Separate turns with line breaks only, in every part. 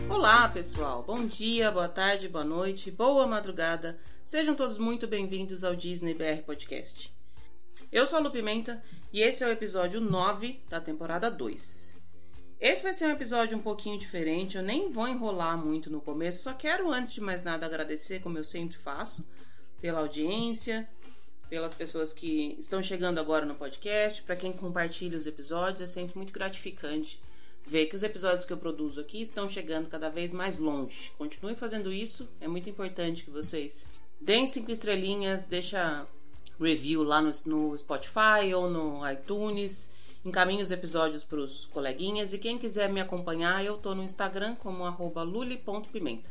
Olá, pessoal. Bom dia, boa tarde, boa noite, boa madrugada. Sejam todos muito bem-vindos ao Disney BR Podcast. Eu sou a Lu Pimenta e esse é o episódio 9 da temporada 2. Esse vai ser um episódio um pouquinho diferente, eu nem vou enrolar muito no começo, só quero, antes de mais nada, agradecer, como eu sempre faço, pela audiência, pelas pessoas que estão chegando agora no podcast, para quem compartilha os episódios, é sempre muito gratificante ver que os episódios que eu produzo aqui estão chegando cada vez mais longe. Continue fazendo isso, é muito importante que vocês deem 5 estrelinhas, deixa review lá no Spotify ou no iTunes, encaminhe os episódios para os coleguinhas, e quem quiser me acompanhar, eu tô no Instagram como @luli.pimenta,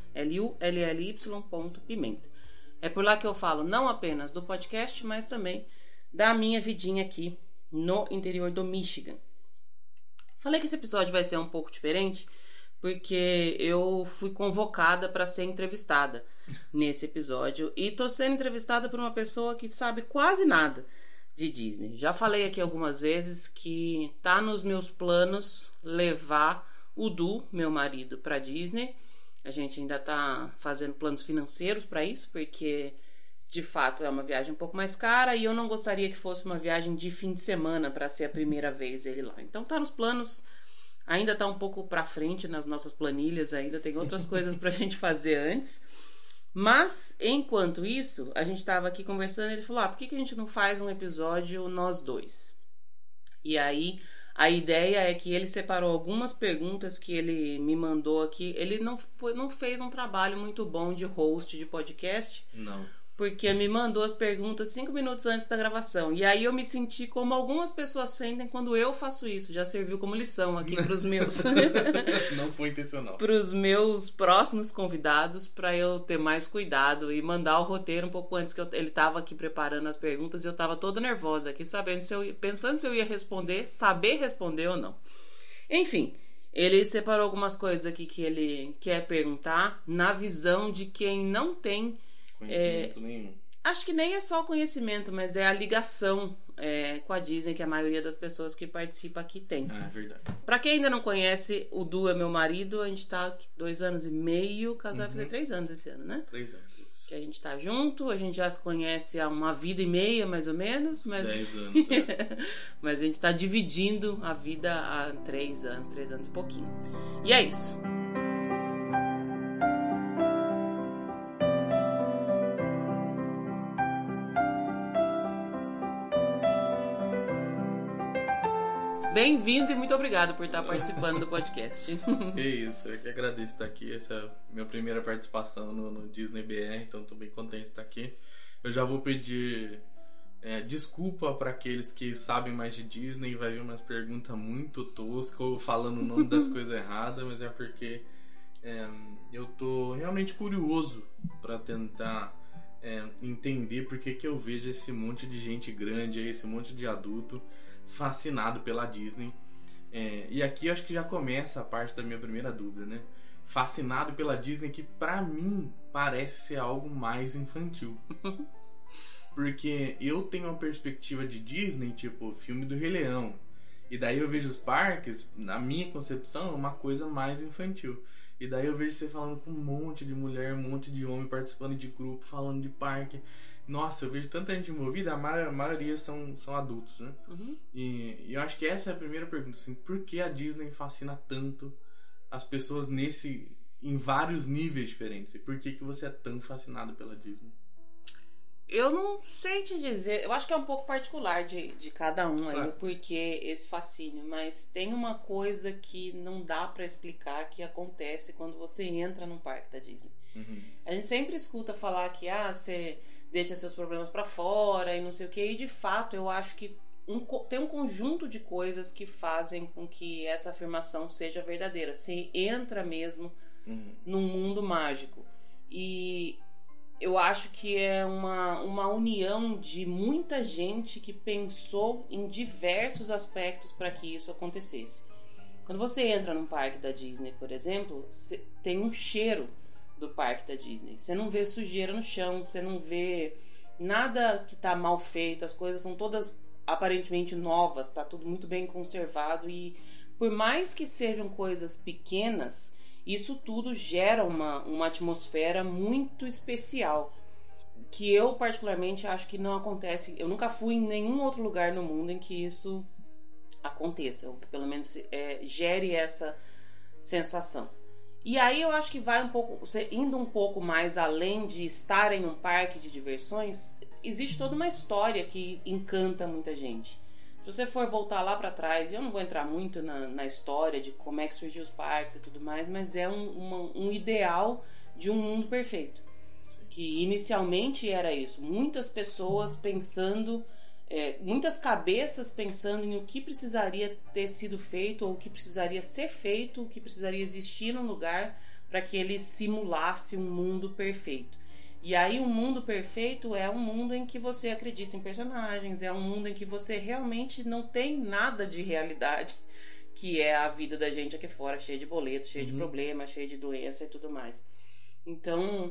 LULLY.pimenta. É por lá que eu falo não apenas do podcast, mas também da minha vidinha aqui no interior do Michigan. Falei que esse episódio vai ser um pouco diferente porque eu fui convocada para ser entrevistada nesse episódio e tô sendo entrevistada por uma pessoa que sabe quase nada de Disney. Já falei aqui algumas vezes que tá nos meus planos levar o Du, meu marido, para Disney. A gente ainda tá fazendo planos financeiros para isso, porque de fato é uma viagem um pouco mais cara e eu não gostaria que fosse uma viagem de fim de semana para ser a primeira vez ele lá. Então tá nos planos, ainda tá um pouco para frente nas nossas planilhas, ainda tem outras coisas pra gente fazer antes. Mas, enquanto isso, a gente tava aqui conversando e ele falou, por que a gente não faz um episódio nós dois? E aí, a ideia é que ele separou algumas perguntas que ele me mandou aqui. Ele não fez um trabalho muito bom de host de podcast.
Não.
Porque me mandou as perguntas 5 minutos antes da gravação. E aí eu me senti como algumas pessoas sentem quando eu faço isso. Já serviu como lição aqui pros meus...
Não foi intencional.
Pros meus próximos convidados, para eu ter mais cuidado e mandar o roteiro um pouco antes, que ele tava aqui preparando as perguntas e eu tava toda nervosa aqui, pensando se eu ia responder, saber responder ou não. Enfim, ele separou algumas coisas aqui que ele quer perguntar na visão de quem não tem
conhecimento nenhum.
Acho que nem é só o conhecimento, mas é a ligação com a Disney que a maioria das pessoas que participa aqui tem.
É verdade.
Pra quem ainda não conhece, o Du é meu marido, a gente tá aqui 2 anos e meio, casado vai fazer 3 anos esse ano, né?
3 anos, isso.
Que a gente tá junto, a gente já se conhece há uma vida e meia, mais ou menos. Mas...
10 anos,
Mas a gente tá dividindo a vida há 3 anos e pouquinho. E é isso. Bem-vindo e muito obrigado por estar participando do podcast.
É isso, eu que agradeço estar aqui. Essa é a minha primeira participação no Disney BR, então estou bem contente de estar aqui. Eu já vou pedir desculpa para aqueles que sabem mais de Disney, vai vir umas perguntas muito toscas ou falando o nome das coisas erradas, mas é porque eu tô realmente curioso para tentar entender por que eu vejo esse monte de gente grande, esse monte de adulto fascinado pela Disney. E aqui eu acho que já começa a parte da minha primeira dúvida, né? Fascinado pela Disney, que pra mim parece ser algo mais infantil. Porque eu tenho uma perspectiva de Disney, tipo filme do Rei Leão, e daí eu vejo os parques, na minha concepção, uma coisa mais infantil. E daí eu vejo você falando com um monte de mulher, um monte de homem participando de grupo, falando de parque. Nossa, eu vejo tanta gente envolvida, a maioria são adultos, né?
Uhum.
E eu acho que essa é a primeira pergunta, assim, por que a Disney fascina tanto as pessoas em vários níveis diferentes? E por que você é tão fascinado pela Disney?
Eu não sei te dizer, eu acho que é um pouco particular de cada um aí,
Claro.
o porquê esse fascínio, mas tem uma coisa que não dá pra explicar que acontece quando você entra num parque da Disney.
Uhum.
A gente sempre escuta falar que você deixa seus problemas pra fora e não sei o que, e de fato eu acho que tem um conjunto de coisas que fazem com que essa afirmação seja verdadeira. Você entra mesmo num mundo mágico. E eu acho que é uma união de muita gente que pensou em diversos aspectos para que isso acontecesse. Quando você entra num parque da Disney, por exemplo, tem um cheiro do parque da Disney. Você não vê sujeira no chão, você não vê nada que tá mal feito, as coisas são todas aparentemente novas, tá tudo muito bem conservado, e por mais que sejam coisas pequenas, Isso tudo gera uma atmosfera muito especial, que eu particularmente acho que não acontece. Eu nunca fui em nenhum outro lugar no mundo em que isso aconteça, ou que pelo menos gere essa sensação. E aí eu acho que vai um pouco, você indo um pouco mais além de estar em um parque de diversões, existe toda uma história que encanta muita gente. Se você for voltar lá pra trás, eu não vou entrar muito na história de como é que surgiu os parques e tudo mais, mas é um ideal de um mundo perfeito. Que inicialmente era isso. Muitas pessoas pensando, muitas cabeças pensando em o que precisaria ter sido feito, ou o que precisaria ser feito, o que precisaria existir num lugar para que ele simulasse um mundo perfeito. E aí um mundo perfeito é um mundo em que você acredita em personagens, é um mundo em que você realmente não tem nada de realidade, que é a vida da gente aqui fora, cheia de boletos, cheia de problemas, cheia de doença e tudo mais. Então,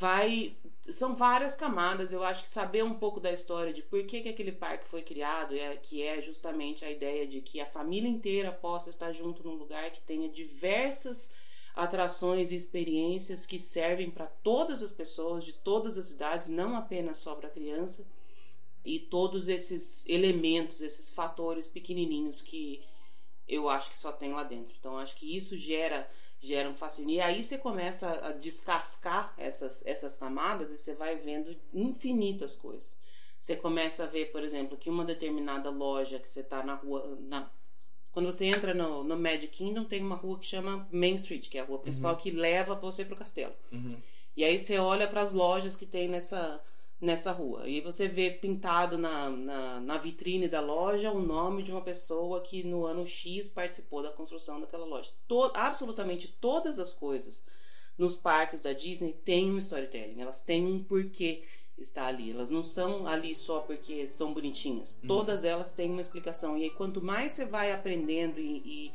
são várias camadas. Eu acho que saber um pouco da história de por que aquele parque foi criado, que é justamente a ideia de que a família inteira possa estar junto num lugar que tenha diversas atrações e experiências que servem para todas as pessoas de todas as idades, não apenas só para criança, e todos esses elementos, esses fatores pequenininhos que eu acho que só tem lá dentro. Então acho que isso gera um fascínio. E aí você começa a descascar essas camadas e você vai vendo infinitas coisas. Você começa a ver, por exemplo, que uma determinada loja que você está na rua... Quando você entra no Magic Kingdom, tem uma rua que chama Main Street, que é a rua principal, que leva você pro castelo. E aí você olha para as lojas que tem nessa rua. E você vê pintado na vitrine da loja o nome de uma pessoa que no ano X participou da construção daquela loja. Absolutamente todas as coisas nos parques da Disney têm um storytelling. Elas têm um porquê estar ali. Elas não são ali só porque são bonitinhas. Todas elas têm uma explicação. E aí quanto mais você vai aprendendo e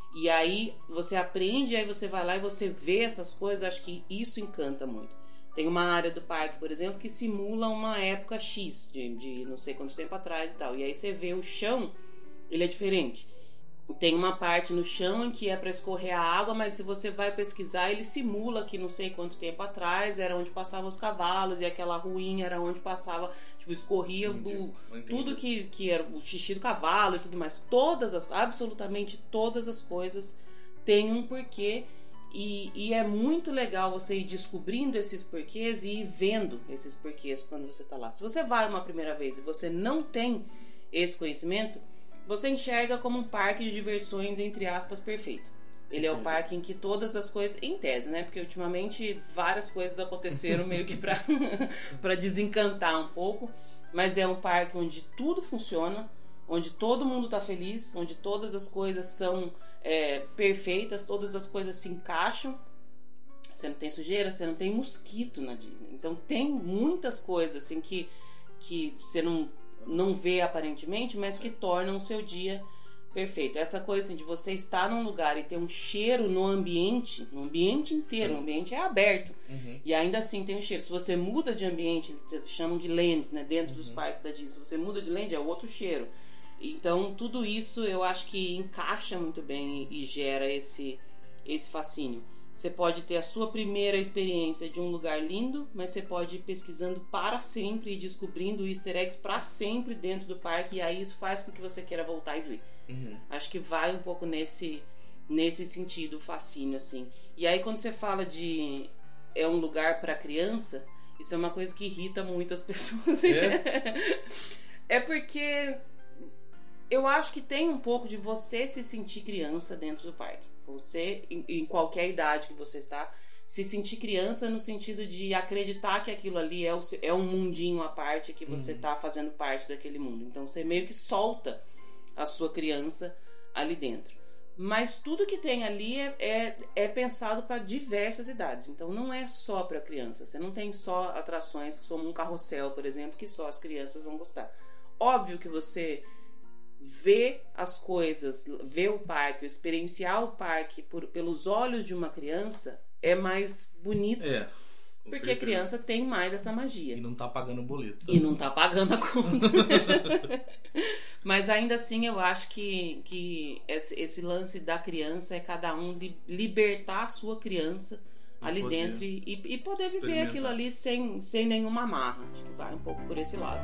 aí você aprende, aí você vai lá e você vê essas coisas, acho que isso encanta muito. Tem uma área do parque, por exemplo, que simula uma época X, de não sei quanto tempo atrás e tal. E aí você vê o chão, ele é diferente. Tem uma parte no chão em que é para escorrer a água, mas se você vai pesquisar, ele simula que não sei quanto tempo atrás era onde passavam os cavalos, e aquela ruinha era onde passava, tipo, escorria tudo que era o xixi do cavalo e tudo mais. Absolutamente todas as coisas têm um porquê. E é muito legal você ir descobrindo esses porquês e ir vendo esses porquês quando você tá lá. Se você vai uma primeira vez e você não tem esse conhecimento, você enxerga como um parque de diversões, entre aspas, perfeito. Ele é o parque em que todas as coisas, em tese, né? Porque ultimamente várias coisas aconteceram meio que pra desencantar um pouco. Mas é um parque onde tudo funciona, onde todo mundo tá feliz, onde todas as coisas são perfeitas, todas as coisas se encaixam. Você não tem sujeira, você não tem mosquito na Disney. Então tem muitas coisas assim que você não vê aparentemente, mas que tornam o seu dia perfeito. Essa coisa assim, de você estar num lugar e ter um cheiro no ambiente inteiro. Sim. O ambiente é aberto. E ainda assim tem um cheiro. Se você muda de ambiente, eles chamam de lands, né? Dentro dos parques da Disney. Se você muda de land, é outro cheiro. Então tudo isso eu acho que encaixa muito bem e gera esse fascínio. Você pode ter a sua primeira experiência de um lugar lindo, mas você pode ir pesquisando para sempre e descobrindo easter eggs para sempre dentro do parque, e aí isso faz com que você queira voltar e ver. Acho que vai um pouco nesse sentido, fascínio, assim. E aí quando você fala de um lugar para criança, isso é uma coisa que irrita muitas pessoas. É porque eu acho que tem um pouco de você se sentir criança dentro do parque. Você, em qualquer idade que você está, se sentir criança no sentido de acreditar que aquilo ali é um mundinho à parte, que você está fazendo parte daquele mundo. Então você meio que solta a sua criança ali dentro. Mas tudo que tem ali é pensado para diversas idades. Então não é só para criança. Você não tem só atrações que são um carrossel, por exemplo, que só as crianças vão gostar. Óbvio que você ver as coisas, ver o parque, experienciar o parque pelos olhos de uma criança é mais bonito Porque
certeza.
a criança tem mais essa magia.
E não tá pagando o boleto.
E não tá pagando a conta. Mas ainda assim eu acho que esse lance da criança é cada um libertar a sua criança ali dentro e poder viver aquilo ali sem nenhuma amarra. Acho que vai um pouco por esse lado.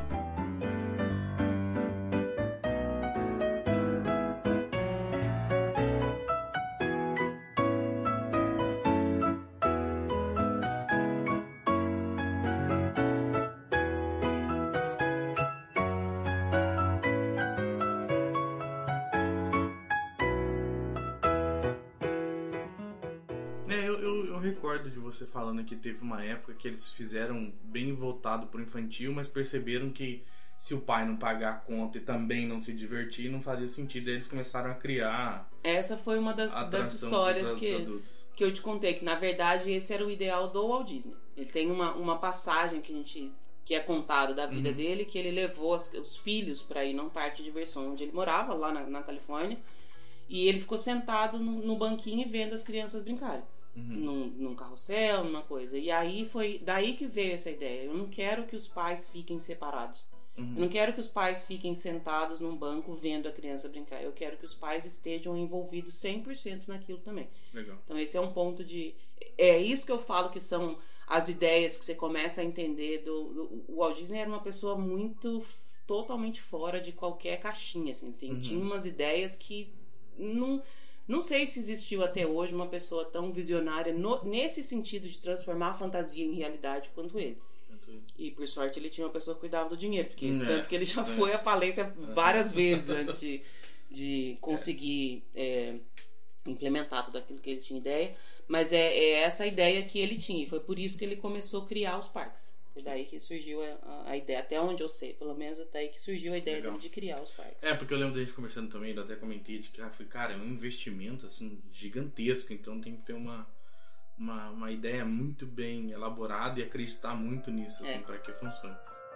Eu recordo de você falando que teve uma época que eles fizeram bem voltado pro infantil, mas perceberam que se o pai não pagar a conta e também não se divertir, não fazia sentido. Aí eles começaram a criar...
Essa foi uma das histórias que eu te contei, que na verdade esse era o ideal do Walt Disney. Ele tem uma passagem que é contado da vida dele, que ele levou os filhos para ir num parque de diversões onde ele morava, lá na Califórnia, e ele ficou sentado no banquinho e vendo as crianças brincarem. Num carrossel, numa coisa. E aí foi daí que veio essa ideia. Eu não quero que os pais fiquem separados. Eu não quero que os pais fiquem sentados num banco vendo a criança brincar. Eu quero que os pais estejam envolvidos 100% naquilo também.
Legal.
Então esse é um ponto de... É isso que eu falo que são as ideias que você começa a entender o Walt Disney era uma pessoa muito... totalmente fora de qualquer caixinha, assim. Tinha umas ideias que não sei se existiu até hoje uma pessoa tão visionária nesse sentido de transformar a fantasia em realidade quanto ele. E por sorte ele tinha uma pessoa que cuidava do dinheiro, porque tanto que ele já foi à falência várias vezes antes de conseguir implementar tudo aquilo que ele tinha ideia. Mas é essa a ideia que ele tinha, e foi por isso que ele começou a criar os parques. Foi daí que surgiu a ideia, até onde eu sei, pelo menos até aí que surgiu a ideia dele de criar os parques.
Porque eu lembro da gente conversando também, eu até comentei de que cara, é um investimento assim gigantesco, então tem que ter uma ideia muito bem elaborada e acreditar muito nisso, assim, para que funcione.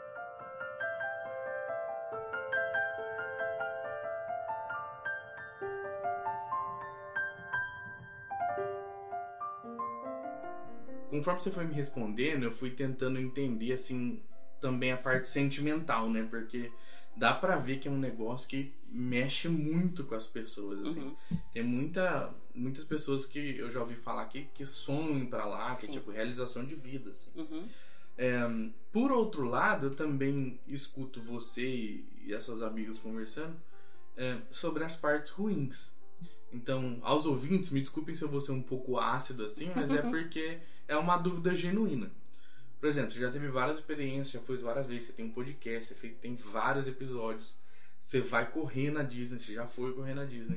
Conforme você foi me respondendo, eu fui tentando entender, assim, também a parte sentimental, né? Porque dá pra ver que é um negócio que mexe muito com as pessoas, assim. Tem muitas pessoas que eu já ouvi falar que sonham pra lá, que é tipo realização de vida, assim. Por outro lado, eu também escuto você e as suas amigas conversando sobre as partes ruins. Então, aos ouvintes, me desculpem se eu vou ser um pouco ácido assim, mas é porque é uma dúvida genuína. Por exemplo, você já teve várias experiências, já foi várias vezes, você tem um podcast, você tem vários episódios, você vai correr na Disney, você já foi correr na Disney.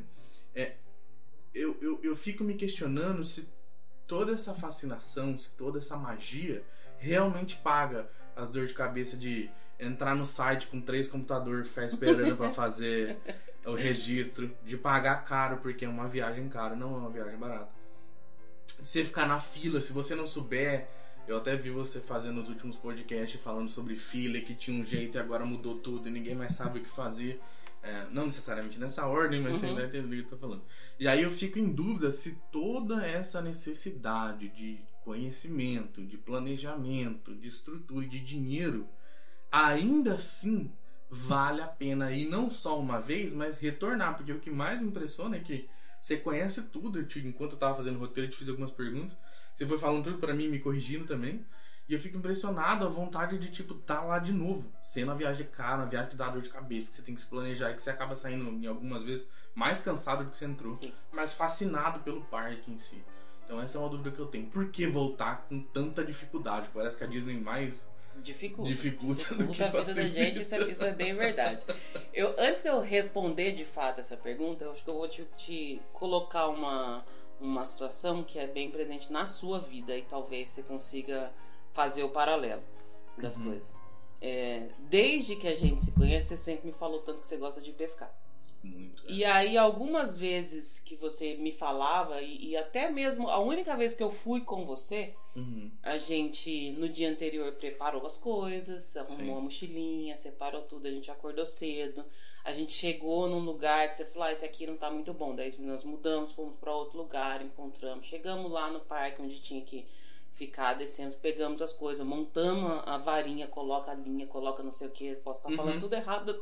Eu fico me questionando se toda essa fascinação, se toda essa magia realmente paga as dores de cabeça de entrar no site com 3 computadores, ficar esperando pra fazer o registro, de pagar caro porque é uma viagem cara, não é uma viagem barata. Você ficar na fila, se você não souber, eu até vi você fazendo os últimos podcasts falando sobre fila, que tinha um jeito e agora mudou tudo e ninguém mais sabe o que fazer. Não necessariamente nessa ordem, mas você vai entender o que eu tô falando. E aí eu fico em dúvida se toda essa necessidade de conhecimento, de planejamento, de estrutura e de dinheiro, ainda assim vale a pena ir não só uma vez, mas retornar. Porque o que mais me impressiona é que você conhece tudo. Enquanto eu tava fazendo o roteiro, eu te fiz algumas perguntas, você foi falando tudo pra mim, me corrigindo também. E eu fico impressionado, a vontade de, tipo, tá lá de novo. Sendo uma viagem cara, uma viagem que dá dor de cabeça, que você tem que se planejar e que você acaba saindo, em algumas vezes, mais cansado do que você entrou. Sim. Mas fascinado pelo parque em si. Então essa é uma dúvida que eu tenho. Por que voltar com tanta dificuldade? Parece que a Disney mais dificulta do que
a vida da gente, isso é bem verdade. Antes de eu responder de fato essa pergunta, eu acho que eu vou te colocar uma situação que é bem presente na sua vida e talvez você consiga fazer o paralelo das coisas. Desde que a gente se conhece, você sempre me falou tanto que você gosta de pescar.
Muito.
E aí, algumas vezes que você me falava, e até mesmo a única vez que eu fui com você, a gente no dia anterior preparou as coisas, arrumou a mochilinha, separou tudo, a gente acordou cedo, a gente chegou num lugar que você falou, esse aqui não tá muito bom. Daí nós mudamos, fomos para outro lugar, encontramos, chegamos lá no parque onde tinha que ficar descendo, pegamos as coisas, montamos a varinha, coloca a linha, coloca não sei o que, posso estar falando tudo errado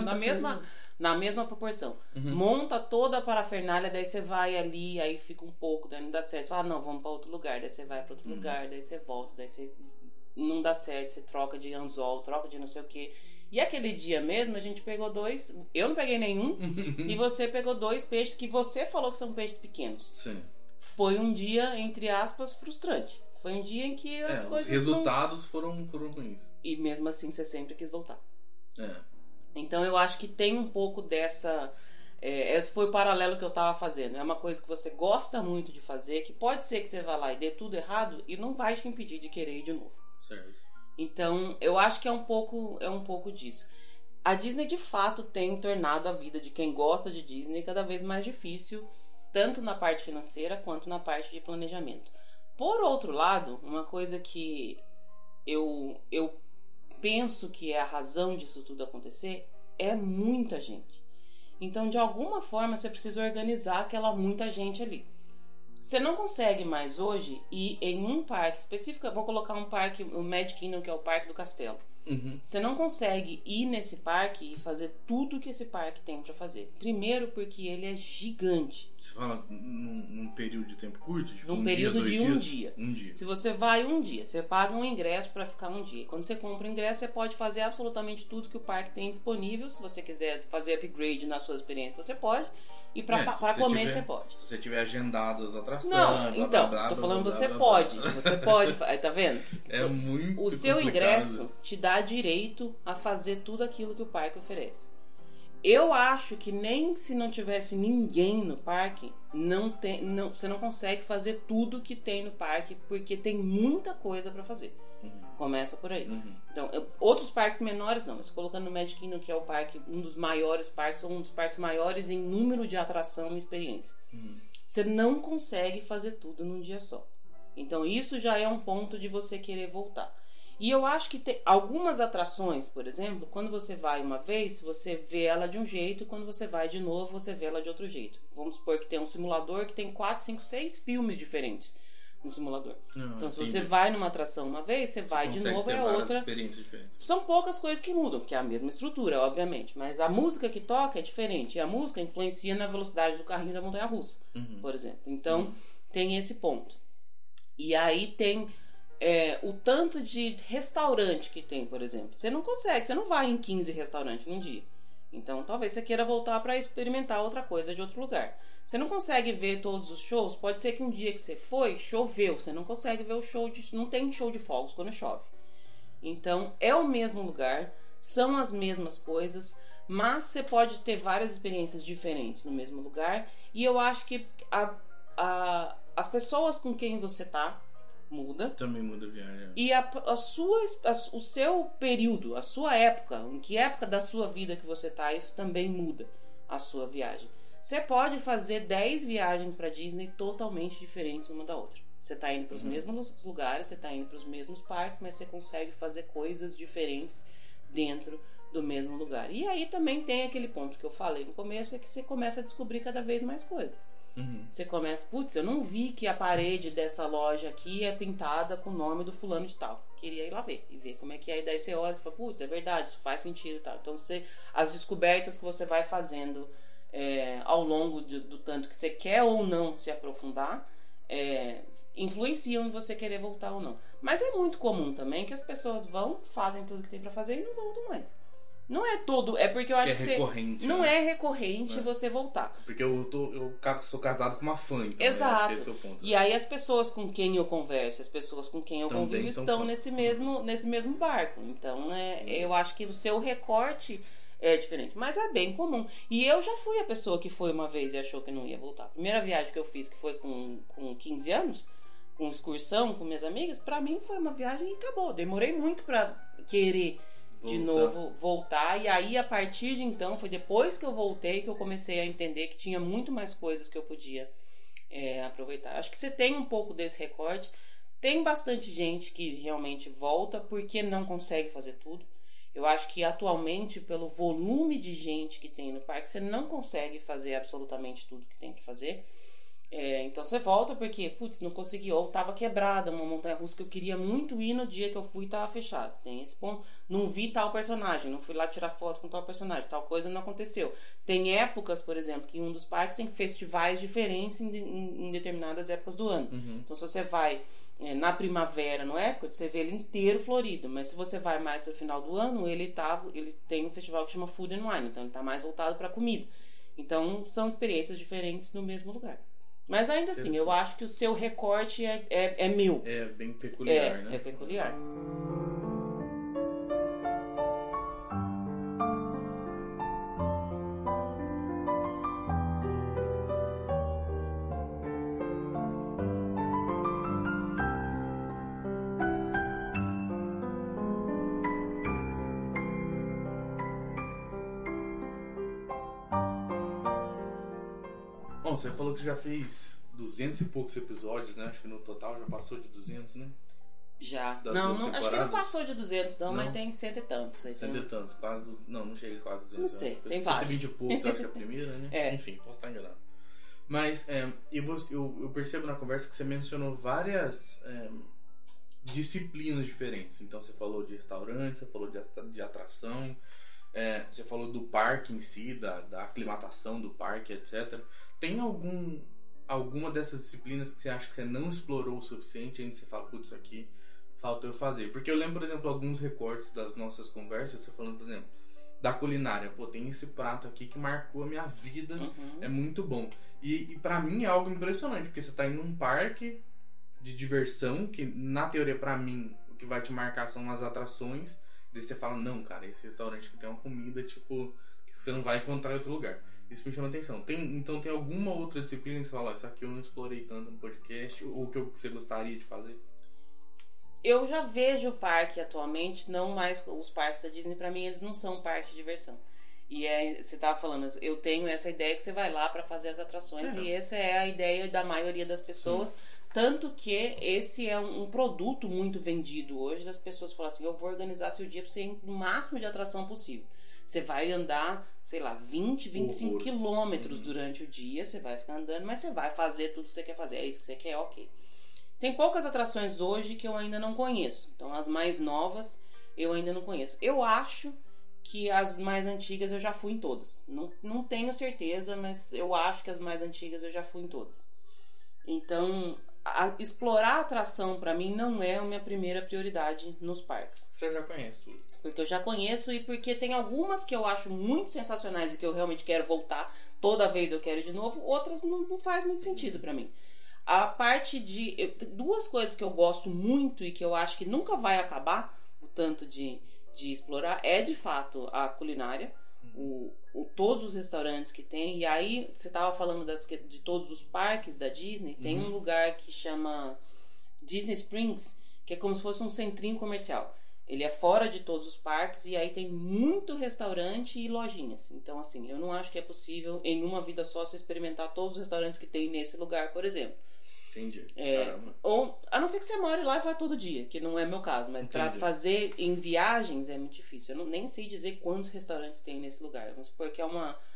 na mesma proporção. Monta toda a parafernália, daí você vai ali, aí fica um pouco, daí não dá certo, você fala, não, vamos para outro lugar, daí você vai para outro lugar, daí você volta, daí você não dá certo, você troca de anzol, troca de não sei o que. E aquele dia mesmo a gente pegou 2, eu não peguei nenhum, e você pegou 2 peixes que você falou que são peixes pequenos.
Sim.
Foi um dia, entre aspas, frustrante. Foi um dia em que as coisas
os resultados foram ruins.
E mesmo assim você sempre quis voltar.
É.
Então eu acho que tem um pouco dessa... esse foi o paralelo que eu tava fazendo. É uma coisa que você gosta muito de fazer, que pode ser que você vá lá e dê tudo errado e não vai te impedir de querer ir de novo.
Certo.
Então eu acho que é um pouco disso. A Disney de fato tem tornado a vida de quem gosta de Disney cada vez mais difícil, tanto na parte financeira quanto na parte de planejamento. Por outro lado, uma coisa que eu penso que é a razão disso tudo acontecer é muita gente. Então, de alguma forma, você precisa organizar aquela muita gente ali. Você não consegue mais hoje ir em um parque específico. Vou colocar um parque, o Magic Kingdom, que é o Parque do Castelo. Você não consegue ir nesse parque e fazer tudo que esse parque tem pra fazer. Primeiro porque ele é gigante.
Você fala num período de tempo curto? Tipo,
num período de um dia.
Um dia.
Se você vai um dia, você paga um ingresso pra ficar um dia. Quando você compra o ingresso, você pode fazer absolutamente tudo que o parque tem disponível. Se você quiser fazer upgrade na sua experiência, você pode. E pra comer, você pode.
Se você tiver agendado as atrações...
Não, então, tô falando você pode. Você pode, tá vendo?
É muito
O seu
complicado.
ingresso te dá direito a fazer tudo aquilo que o parque oferece. Eu acho que nem se não tivesse ninguém no parque, você não consegue fazer tudo que tem no parque, porque tem muita coisa pra fazer. Começa por aí. Então, outros parques menores não, mas colocando no Magic Kingdom, que é o parque, um dos maiores parques, ou um dos parques maiores em número de atração e experiência. Você não consegue fazer tudo num dia só. Então isso já é um ponto de você querer voltar. E eu acho que tem algumas atrações, por exemplo, quando você vai uma vez, você vê ela de um jeito, quando você vai de novo, você vê ela de outro jeito. Vamos supor que tem um simulador que tem 4, 5, 6 filmes diferentes no simulador. Então se você vai numa atração uma vez, você vai de novo, é outra. São poucas coisas que mudam, porque é a mesma estrutura, obviamente, mas a música que toca é diferente, e a música influencia na velocidade do carrinho da montanha-russa, por exemplo. Então tem esse ponto. E aí tem o tanto de restaurante que tem, por exemplo. Você não consegue, você não vai em 15 restaurantes num dia. Então talvez você queira voltar para experimentar outra coisa de outro lugar. Você não consegue ver todos os shows. Pode ser que um dia que você foi, choveu. Você não consegue ver o show não tem show de fogos quando chove. Então é o mesmo lugar, são as mesmas coisas, mas você pode ter várias experiências diferentes no mesmo lugar. E eu acho que as pessoas com quem você tá muda.
Também muda a viagem.
E o seu período, a sua época, em que época da sua vida que você tá, isso também muda a sua viagem. Você pode fazer 10 viagens para Disney totalmente diferentes uma da outra. Você tá indo para os mesmos lugares, você tá indo para os mesmos parques, mas você consegue fazer coisas diferentes dentro do mesmo lugar. E aí também tem aquele ponto que eu falei no começo, é que você começa a descobrir cada vez mais coisas. Você começa, putz, eu não vi que a parede dessa loja aqui é pintada com o nome do fulano de tal. Queria ir lá ver e ver como é que é. E daí você olha e fala, putz, é verdade, isso faz sentido e tal. Então as descobertas que você vai fazendo ao longo do tanto que você quer ou não se aprofundar, influenciam em você querer voltar ou não. Mas é muito comum também que as pessoas vão, fazem tudo que tem pra fazer e não voltam mais. Não é todo, é porque eu acho que
recorrente,
não é recorrente você voltar.
Porque eu sou casado com uma fã, então
exato.
Esse é o ponto.
E aí as pessoas com quem eu converso, as pessoas com quem eu convivo estão nesse mesmo barco. Então eu acho que o seu recorte é diferente, mas é bem comum. E eu já fui a pessoa que foi uma vez e achou que não ia voltar. A primeira viagem que eu fiz, que foi com 15 anos, com excursão com minhas amigas, pra mim foi uma viagem e acabou. Demorei muito pra querer de novo voltar, e aí a partir de então, foi depois que eu voltei que eu comecei a entender que tinha muito mais coisas que eu podia aproveitar. Acho que você tem um pouco desse recorte. Tem bastante gente que realmente volta porque não consegue fazer tudo. Eu acho que atualmente, pelo volume de gente que tem no parque, você não consegue fazer absolutamente tudo que tem para fazer. Então você volta porque, putz, não consegui, ou tava quebrada, uma montanha-russa que eu queria muito ir, no dia que eu fui tava fechado. Tem esse ponto. Não vi tal personagem, não fui lá tirar foto com tal personagem, tal coisa não aconteceu. Tem épocas, por exemplo, que em um dos parques tem festivais diferentes em determinadas épocas do ano. Então se você vai na primavera, não é? Você vê ele inteiro florido, mas se você vai mais pro final do ano, ele tem um festival que chama Food and Wine, então ele tá mais voltado para comida. Então são experiências diferentes no mesmo lugar. Mas ainda assim, eu acho que o seu recorte é meu.
É bem peculiar, né?
É peculiar.
Bom, você falou que você já fez 200 e poucos episódios, né? Acho que no total já passou de 200, né?
Já.
Das
Não,
duas
acho que não passou de 200, não, mas tem cento e tantos.
Cento e tantos, quase. Não chega quase 200.
Não sei, tem
120
vários.
120 e poucos, acho que é a primeira, né? Enfim, posso estar enganado. Mas eu percebo na conversa que você mencionou várias disciplinas diferentes. Então você falou de restaurante, você falou de atração, você falou do parque em si, da aclimatação do parque, etc. Tem alguma dessas disciplinas que você acha que você não explorou o suficiente e ainda você fala, putz, isso aqui falta eu fazer? Porque eu lembro, por exemplo, alguns recortes das nossas conversas, você falando, por exemplo, da culinária. Pô, tem esse prato aqui que marcou a minha vida, é muito bom. E pra mim é algo impressionante, porque você tá indo num parque de diversão, que na teoria pra mim, o que vai te marcar são as atrações, daí você fala, não, cara, esse restaurante que tem uma comida, tipo, que você não vai encontrar em outro lugar. Isso me chama atenção. Então tem alguma outra disciplina que você fala, isso aqui eu não explorei tanto no podcast, ou que você gostaria de fazer?
Eu já vejo o parque atualmente, não mais os parques da Disney, pra mim eles não são parque de diversão. E você tava falando, eu tenho essa ideia que você vai lá pra fazer as atrações, e essa é a ideia da maioria das pessoas. Sim. Tanto que esse é um produto muito vendido hoje, das pessoas falam assim, eu vou organizar seu dia pra você ir no máximo de atração possível. Você vai andar, sei lá, 20, 25 quilômetros durante o dia, você vai ficar andando, mas você vai fazer tudo que você quer fazer, é isso que você quer, ok. Tem poucas atrações hoje que eu ainda não conheço, então as mais novas eu ainda não conheço. Eu acho que as mais antigas eu já fui em todas, não tenho certeza, mas eu acho que as mais antigas eu já fui em todas. Então, explorar a atração pra mim não é a minha primeira prioridade nos parques.
Você já conhece tudo?
Porque eu já conheço e porque tem algumas que eu acho muito sensacionais e que eu realmente quero voltar, toda vez eu quero ir de novo, outras não faz muito sentido pra mim. A parte de... duas coisas que eu gosto muito e que eu acho que nunca vai acabar, o tanto de explorar, é de fato a culinária, todos os restaurantes que tem. E aí, você tava falando de todos os parques da Disney, tem um lugar que chama Disney Springs, que é como se fosse um centrinho comercial. Ele é fora de todos os parques e aí tem muito restaurante e lojinhas. Então, assim, eu não acho que é possível em uma vida só você experimentar todos os restaurantes que tem nesse lugar, por exemplo.
Entendi.
Ou, a não ser que você more lá e vá todo dia, que não é meu caso, mas para fazer em viagens é muito difícil. Eu nem sei dizer quantos restaurantes tem nesse lugar. Vamos supor que é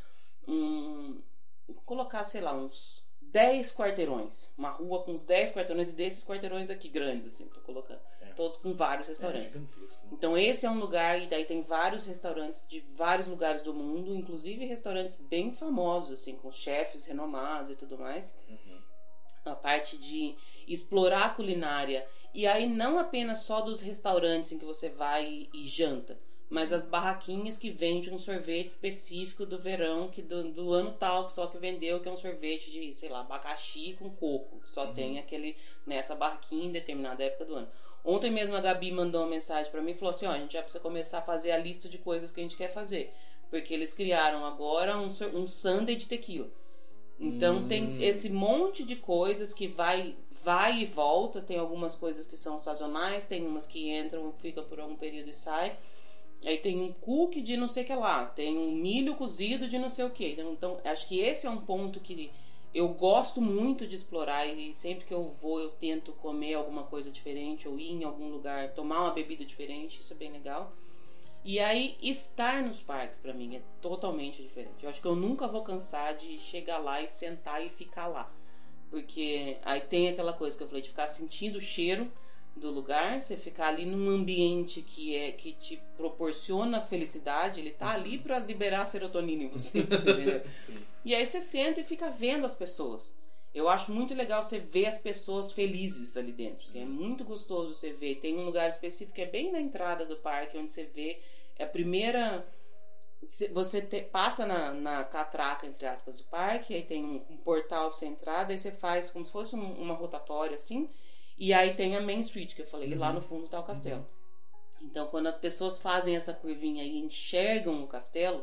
vou colocar, sei lá, uns 10 quarteirões. Uma rua com uns 10 quarteirões, e desses quarteirões aqui grandes, assim, tô colocando. Todos com vários restaurantes. Então esse é um lugar, e daí tem vários restaurantes de vários lugares do mundo, inclusive restaurantes bem famosos, assim, com chefes renomados e tudo mais. A parte de explorar a culinária, e aí não apenas só dos restaurantes em que você vai e janta, mas as barraquinhas que vendem um sorvete específico do verão, que do ano tal, que só que vendeu, que é um sorvete de, sei lá, abacaxi com coco, que só tem aquele nessa barraquinha em determinada época do ano. Ontem mesmo a Gabi mandou uma mensagem pra mim e falou assim, a gente já precisa começar a fazer a lista de coisas que a gente quer fazer, porque eles criaram agora um sundae de tequila. Então tem esse monte de coisas que vai e volta. Tem algumas coisas que são sazonais, tem umas que entram, fica por algum período e sai. Aí tem um cookie de não sei o que lá, tem um milho cozido de não sei o que. Então acho que esse é um ponto que eu gosto muito de explorar, e sempre que eu vou eu tento comer alguma coisa diferente, ou ir em algum lugar, tomar uma bebida diferente. Isso é bem legal. E aí, estar nos parques pra mim é totalmente diferente. Eu acho que eu nunca vou cansar de chegar lá e sentar e ficar lá. Porque aí tem aquela coisa que eu falei de ficar sentindo o cheiro do lugar, você ficar ali num ambiente que te proporciona felicidade, ele tá ali pra liberar serotonina em você. E aí você senta e fica vendo as pessoas. Eu acho muito legal você ver as pessoas felizes ali dentro. Assim, é muito gostoso você ver. Tem um lugar específico que é bem na entrada do parque, onde você vê a primeira... Você passa na catraca, entre aspas, do parque, aí tem um portal pra você entrar, daí você faz como se fosse uma rotatória, assim, e aí tem a Main Street, que eu falei, lá no fundo tá o castelo. Então, quando as pessoas fazem essa curvinha e enxergam o castelo,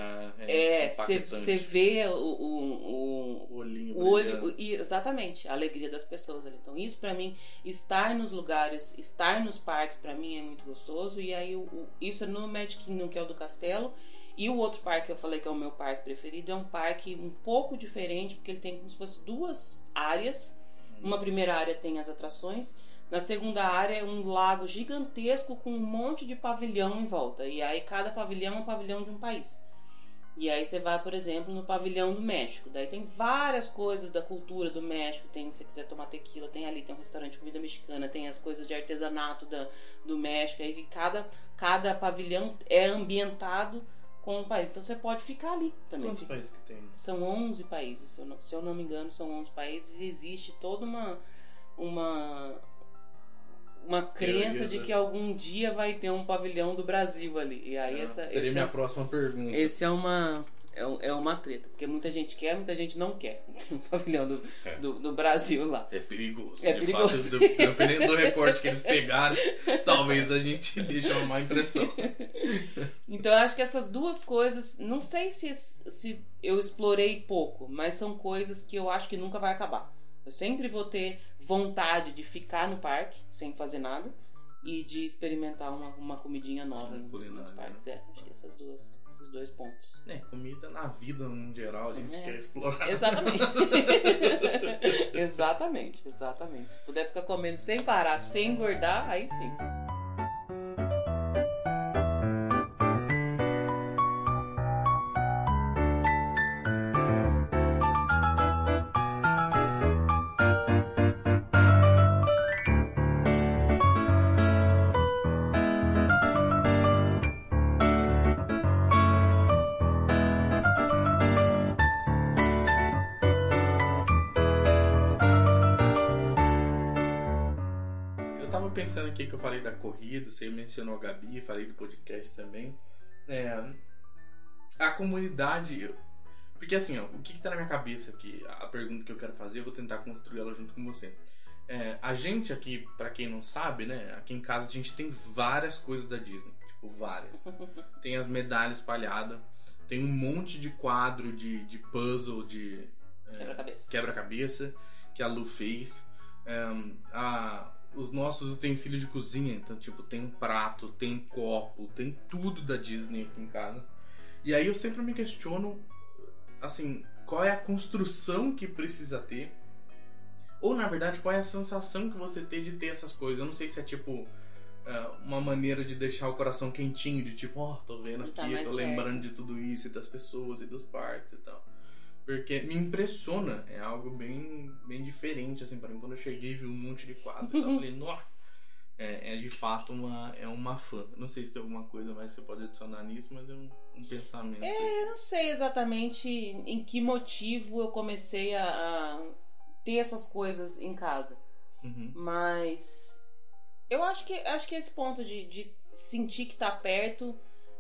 você vê o olho, exatamente, a alegria das pessoas ali. Então, isso pra mim, estar nos lugares, estar nos parques, pra mim é muito gostoso. E aí, isso é no Magic Kingdom, que é o do castelo. E o outro parque que eu falei que é o meu parque preferido é um parque um pouco diferente, porque ele tem como se fosse duas áreas. Uma primeira área tem as atrações, na segunda área é um lago gigantesco com um monte de pavilhão em volta. E aí cada pavilhão é um pavilhão de um país. E aí você vai, por exemplo, no pavilhão do México. Daí tem várias coisas da cultura do México. Tem, se você quiser tomar tequila, tem ali, tem um restaurante de comida mexicana, tem as coisas de artesanato do México. Aí cada pavilhão é ambientado com um país. Então você pode ficar ali também.
Quantos países que tem?
São 11 países. Se eu não me engano, são 11 países. E existe toda uma crença de que algum dia vai ter um pavilhão do Brasil ali. E aí
seria minha próxima pergunta.
Esse é uma treta, porque muita gente quer, muita gente não quer. Tem um pavilhão do Brasil lá.
É perigoso.
É perigoso.
Fato, dependendo do recorte que eles pegaram, talvez a gente deixe uma má impressão.
Então eu acho que essas duas coisas, não sei se eu explorei pouco, mas são coisas que eu acho que nunca vai acabar. Eu sempre vou ter vontade de ficar no parque sem fazer nada e de experimentar uma comidinha nova nos parques. Acho que esses dois pontos.
Comida na vida no geral a gente quer explorar.
Exatamente. Exatamente. Se puder ficar comendo sem parar, sem engordar, aí sim.
Pensando aqui que eu falei da corrida, você mencionou a Gabi, falei do podcast também. A comunidade. Porque assim, o que tá na minha cabeça aqui, a pergunta que eu quero fazer, eu vou tentar construir ela junto com você. A gente aqui, pra quem não sabe, né? Aqui em casa a gente tem várias coisas da Disney. Tipo, várias. Tem as medalhas espalhadas, tem um monte de quadro de puzzle, de quebra-cabeça que a Lu fez. Os nossos utensílios de cozinha, então tipo, tem um prato, tem copo, tem tudo da Disney aqui em casa. E aí eu sempre me questiono, assim, qual é a construção que precisa ter, ou na verdade qual é a sensação que você tem de ter essas coisas. Eu não sei se é tipo uma maneira de deixar o coração quentinho, de tipo, tô vendo aqui, tô lembrando de tudo isso e das pessoas e dos parques e tal. Porque me impressiona, é algo bem, bem diferente, assim, pra mim. Quando eu cheguei e vi um monte de quadros, eu falei, nossa, é de fato uma fã. Não sei se tem alguma coisa mais que você pode adicionar nisso, mas é um pensamento.
Eu não sei exatamente em que motivo eu comecei a ter essas coisas em casa. Mas eu acho que esse ponto de sentir que tá perto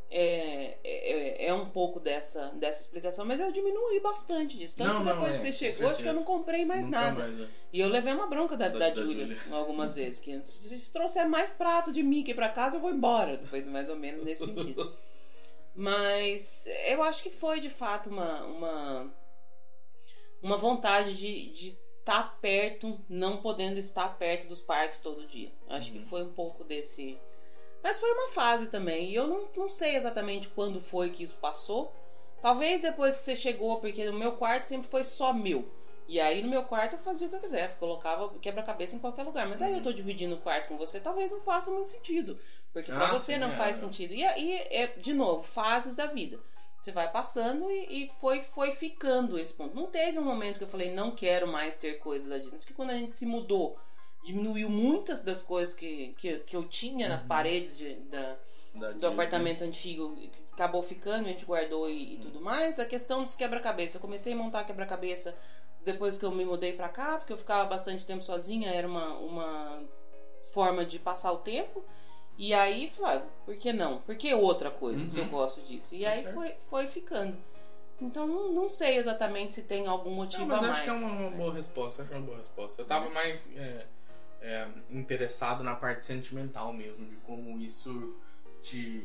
é um pouco dessa explicação, mas eu diminui bastante disso. Tanto que depois que você chegou, acho que eu não comprei mais nada. E eu levei uma bronca da Júlia algumas vezes. Que se trouxer mais prato de Mickey pra casa, eu vou embora. Foi mais ou menos nesse sentido. Mas eu acho que foi de fato uma vontade de estar perto, não podendo estar perto dos parques todo dia. Acho que foi um pouco desse. Mas foi uma fase também. E eu não sei exatamente quando foi que isso passou. Talvez depois que você chegou, porque o meu quarto sempre foi só meu. E aí no meu quarto eu fazia o que eu quiser. Colocava quebra-cabeça em qualquer lugar. Mas aí eu tô dividindo o quarto com você, talvez não faça muito sentido. Porque pra você não faz sentido. E de novo, fases da vida. Você vai passando e foi ficando esse ponto. Não teve um momento que eu falei, não quero mais ter coisas da Disney. Acho que quando a gente se mudou, diminuiu muitas das coisas que eu tinha nas paredes do apartamento antigo, acabou ficando, a gente guardou e tudo mais. A questão dos quebra-cabeça. Eu comecei a montar quebra-cabeça depois que eu me mudei pra cá, porque eu ficava bastante tempo sozinha, era uma forma de passar o tempo. E aí, falei, por que não? Por que outra coisa, se eu gosto disso? E aí foi ficando. Então, não sei exatamente se tem algum motivo a mais.
Mas acho que é uma boa resposta. Acho uma boa resposta. Eu tava mais interessado na parte sentimental mesmo, de como isso te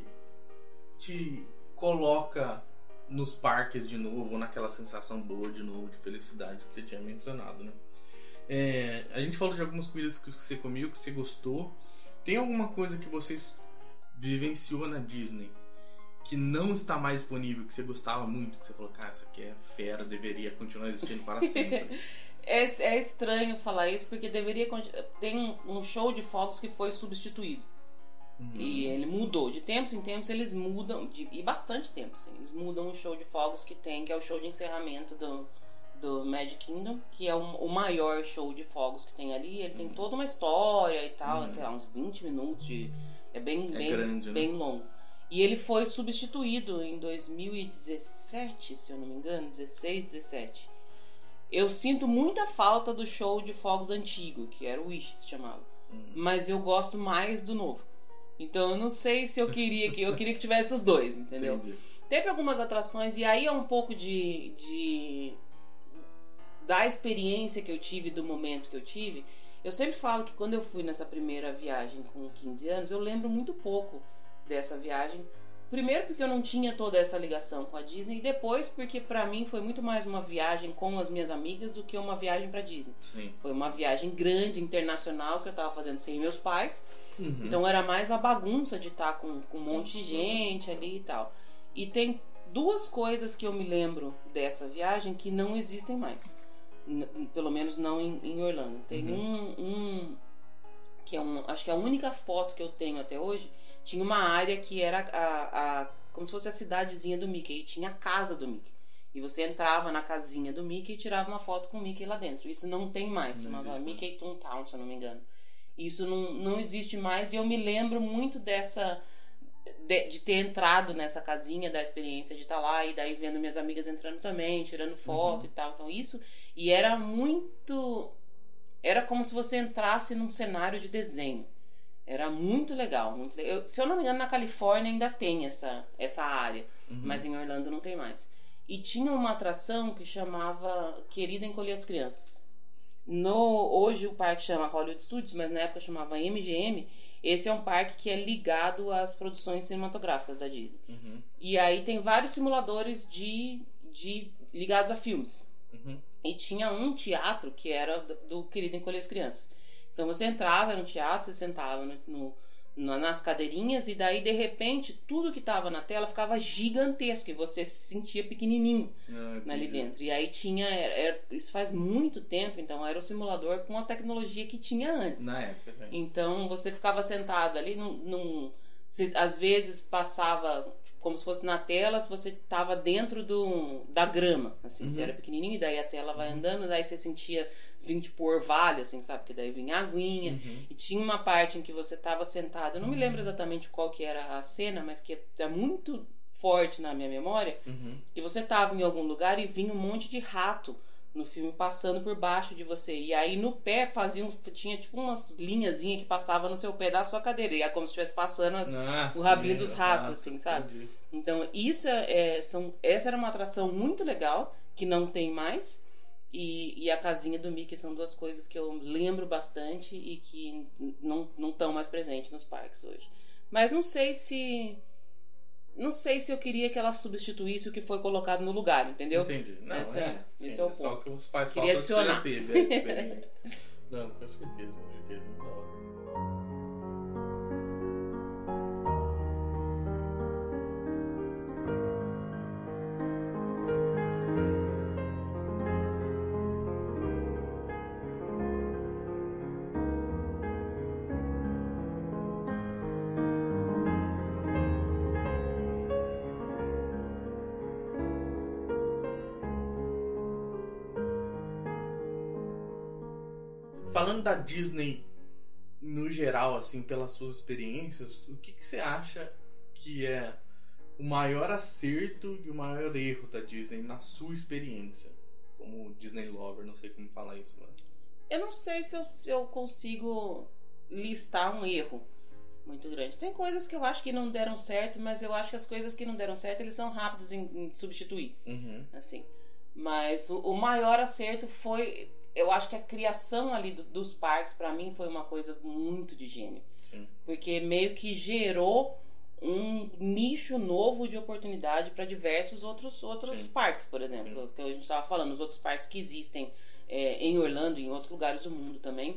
coloca nos parques de novo, naquela sensação boa de novo, de felicidade que você tinha mencionado, né? A gente falou de algumas comidas que você comeu, que você gostou. Tem alguma coisa que você vivenciou na Disney que não está mais disponível, que você gostava muito, que você falou, cara, isso aqui é fera, deveria continuar existindo para sempre?
É estranho falar isso, porque tem um show de fogos que foi substituído. E ele mudou. De tempos em tempos eles mudam, e bastante tempo, assim, eles mudam o show de fogos que tem, que é o show de encerramento do Magic Kingdom, que é o maior show de fogos que tem ali. Ele tem toda uma história e tal, sei lá, uns 20 minutos é bem grande, bem longo. E ele foi substituído em 2017, se eu não me engano, 16, 17. Eu sinto muita falta do show de fogos antigo, que era o Wish, se chamava. Mas eu gosto mais do novo. Então eu não sei se eu queria que tivesse os dois, entendeu?
Entendi.
Teve algumas atrações, e aí é um pouco da experiência que eu tive, do momento que eu tive. Eu sempre falo que quando eu fui nessa primeira viagem com 15 anos, eu lembro muito pouco dessa viagem. Primeiro porque eu não tinha toda essa ligação com a Disney, e depois porque pra mim foi muito mais uma viagem com as minhas amigas do que uma viagem pra Disney.
Sim.
Foi uma viagem grande, internacional, que eu tava fazendo sem meus pais. Então era mais a bagunça de estar com um monte de gente ali e tal. E tem duas coisas que eu me lembro dessa viagem que não existem mais. Pelo menos não em Orlando. Tem que acho que a única foto que eu tenho até hoje, tinha uma área que era como se fosse a cidadezinha do Mickey, e tinha a casa do Mickey. E você entrava na casinha do Mickey e tirava uma foto com o Mickey lá dentro. Isso não tem mais, chamava Mickey Toontown, se eu não me engano. Isso não existe mais, e eu me lembro muito de ter entrado nessa casinha, da experiência de estar lá, e daí vendo minhas amigas entrando também, tirando foto e tal. Então isso, e era como se você entrasse num cenário de desenho. Era muito legal, muito legal. Se eu não me engano, na Califórnia ainda tem essa área, mas em Orlando não tem mais. E tinha uma atração que chamava Querida Encolher as Crianças. Hoje o parque chama Hollywood Studios, mas na época chamava MGM. Esse é um parque que é ligado às produções cinematográficas da Disney. E aí tem vários simuladores ligados a filmes. E tinha um teatro que era do Querido Encolher as Crianças. Então você entrava no teatro, você sentava nas cadeirinhas, e daí de repente tudo que estava na tela ficava gigantesco e você se sentia pequenininho ali dentro. E aí tinha, isso faz muito tempo, então era o simulador com a tecnologia que tinha antes.
Na época,
então você ficava sentado ali, às vezes passava como se fosse na tela, se você estava dentro da grama, assim, você era pequenininho, e daí a tela vai andando, daí você sentia vir tipo orvalho, assim, sabe, porque daí vinha aguinha, e tinha uma parte em que você estava sentado, eu não me lembro exatamente qual que era a cena, mas que é muito forte na minha memória, que você estava em algum lugar e vinha um monte de rato no filme passando por baixo de você, e aí no pé tinha tipo umas linhazinhas que passavam no seu pé da sua cadeira, e é como se estivesse passando o rabinho dos ratos, assim, sabe? Entendi. Então isso essa era uma atração muito legal, que não tem mais, e a casinha do Mickey são duas coisas que eu lembro bastante e que não estão mais presentes nos parques hoje. Mas não sei se eu queria que ela substituísse o que foi colocado no lugar, entendeu?
Entendi. Não,
esse é o ponto.
Só que os pais
queria adicionar.
Você já teve a experiência. Não, com certeza, muito da hora. Falando da Disney no geral, assim, pelas suas experiências, o que você acha que é o maior acerto e o maior erro da Disney na sua experiência? Como Disney Lover, não sei como falar isso, mas...
Eu não sei se eu consigo listar um erro muito grande. Tem coisas que eu acho que não deram certo, mas eu acho que as coisas que não deram certo, eles são rápidos em substituir. Assim. Mas o maior acerto foi... Eu acho que a criação ali dos parques, pra mim, foi uma coisa muito de gênio.
Sim.
Porque meio que gerou um nicho novo de oportunidade para diversos outros
Sim.
parques, por exemplo.
Sim.
Que a gente estava falando, os outros parques que existem em Orlando e em outros lugares do mundo também.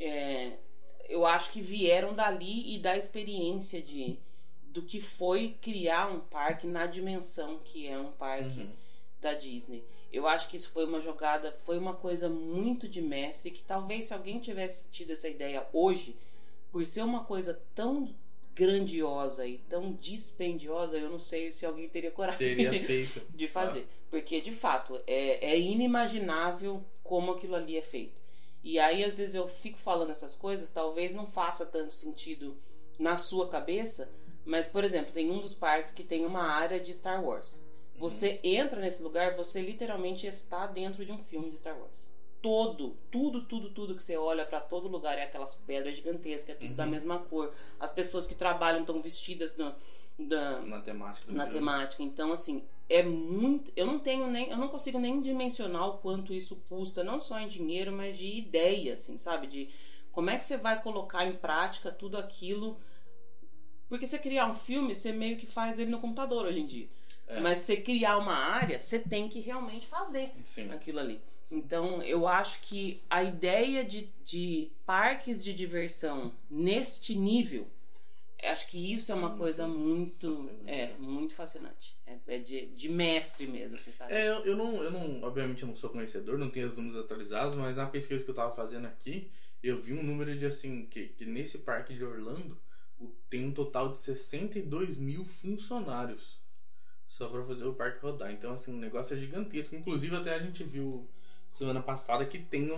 Eu acho que vieram dali e da experiência do que foi criar um parque na dimensão que é um parque da Disney. Eu acho que isso foi uma jogada, foi uma coisa muito de mestre, que talvez se alguém tivesse tido essa ideia hoje, por ser uma coisa tão grandiosa e tão dispendiosa, eu não sei se alguém teria coragem de fazer. Porque, de fato, é inimaginável como aquilo ali é feito. E aí, às vezes, eu fico falando essas coisas, talvez não faça tanto sentido na sua cabeça, mas, por exemplo, tem um dos parques que tem uma área de Star Wars. Você entra nesse lugar, você literalmente está dentro de um filme de Star Wars. Tudo que você olha pra todo lugar é aquelas pedras gigantescas, é tudo da mesma cor. As pessoas que trabalham estão vestidas na temática. Então, assim, é muito... Eu não consigo nem dimensionar o quanto isso custa, não só em dinheiro, mas de ideia, assim, sabe? De como é que você vai colocar em prática tudo aquilo. Porque você criar um filme, você meio que faz ele no computador hoje em dia. Mas você criar uma área, você tem que realmente fazer aquilo ali. Então, eu acho que a ideia de parques de diversão neste nível, acho que isso é uma coisa muito fascinante. É de mestre mesmo, você sabe?
Eu não, obviamente eu não sou conhecedor, não tenho os números atualizados, mas na pesquisa que eu tava fazendo aqui, eu vi um número de assim, que nesse parque de Orlando tem um total de 62 mil funcionários só pra fazer o parque rodar. Então, assim, o negócio é gigantesco. Inclusive, até a gente viu semana passada que tem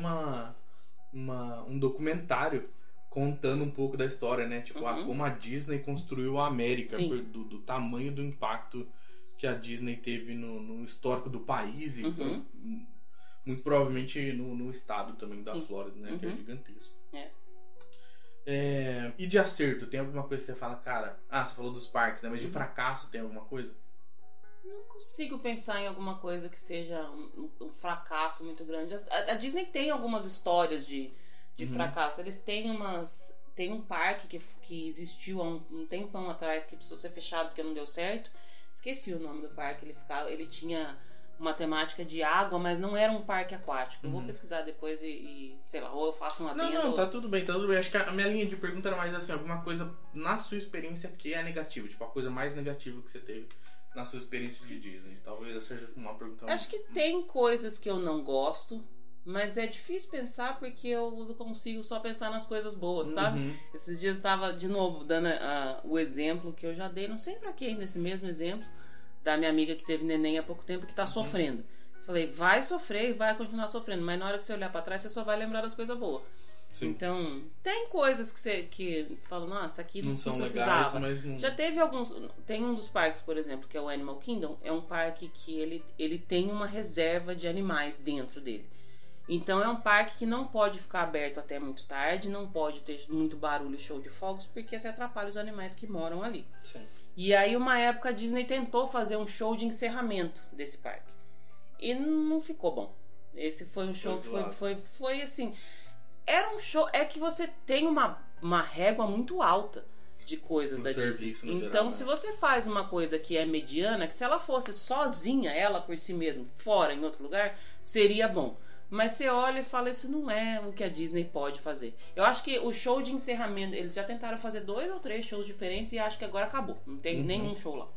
um documentário contando um pouco da história, né? Tipo, como a Disney construiu a América, do tamanho do impacto que a Disney teve no histórico do país e muito provavelmente no estado também da Flórida, né? Que é gigantesco. E de acerto, tem alguma coisa que você fala, cara... você falou dos parques, né? Mas de fracasso tem alguma coisa?
Não consigo pensar em alguma coisa que seja um fracasso muito grande. A Disney tem algumas histórias de fracasso. Eles têm tem um parque que existiu há um tempão atrás que precisou ser fechado porque não deu certo. Esqueci o nome do parque. Ele tinha uma temática de água, mas não era um parque aquático. Eu vou pesquisar depois e sei lá, ou eu faço uma adendo.
Não, tá tudo bem. Acho que a minha linha de pergunta era mais assim, alguma coisa na sua experiência que é negativa, tipo, a coisa mais negativa que você teve na sua experiência de Disney. Talvez seja uma pergunta...
Acho que tem coisas que eu não gosto, mas é difícil pensar porque eu consigo só pensar nas coisas boas, sabe? Esses dias eu estava, de novo, dando o exemplo que eu já dei, não sei pra quem, nesse mesmo exemplo, da minha amiga que teve neném há pouco tempo que tá sofrendo. Falei, vai sofrer e vai continuar sofrendo, mas na hora que você olhar pra trás, você só vai lembrar das coisas boas. Sim. Então, tem coisas que fala, nossa, aqui não
são
precisava.
legais, mas não...
Já teve alguns... Tem um dos parques, por exemplo, que é o Animal Kingdom. É um parque que ele tem uma reserva de animais dentro dele. Então, é um parque que não pode ficar aberto até muito tarde, não pode ter muito barulho e show de fogos, porque você atrapalha os animais que moram ali.
Sim.
E aí, uma época, a Disney tentou fazer um show de encerramento desse parque. E não ficou bom. Esse foi um show que foi assim... Era um show... É que você tem uma régua muito alta de coisas da Disney. Então, se você faz uma coisa que é mediana, que se ela fosse sozinha, ela por si mesma, fora, em outro lugar, seria bom. Mas você olha e fala, isso não é o que a Disney pode fazer. Eu acho que o show de encerramento, eles já tentaram fazer 2 ou 3 shows diferentes e acho que agora acabou. Não tem nenhum show lá.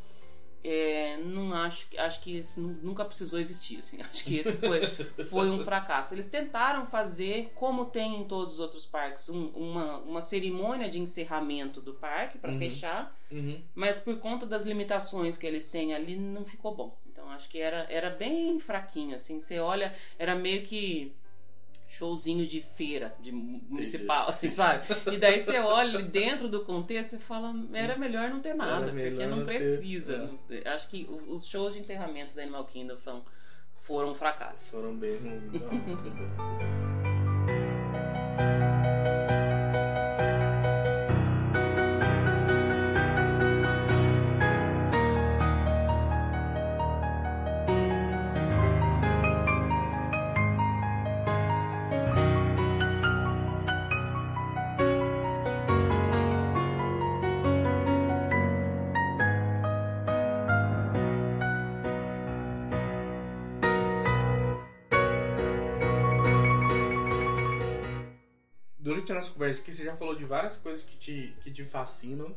Não acho que isso nunca precisou existir, assim. Acho que esse foi um fracasso. Eles tentaram fazer, como tem em todos os outros parques, uma cerimônia de encerramento do parque para fechar, mas por conta das limitações que eles têm ali, não ficou bom. Então acho que era bem fraquinho, assim. Você olha, era meio que showzinho de feira, de municipal, assim, sabe? E daí você olha dentro do contexto e fala, era melhor não ter nada, porque não precisa. Acho que os shows de encerramento da Animal Kingdom foram um fracasso.
Foram bem ruins. Durante a nossa conversa aqui, você já falou de várias coisas que te fascinam.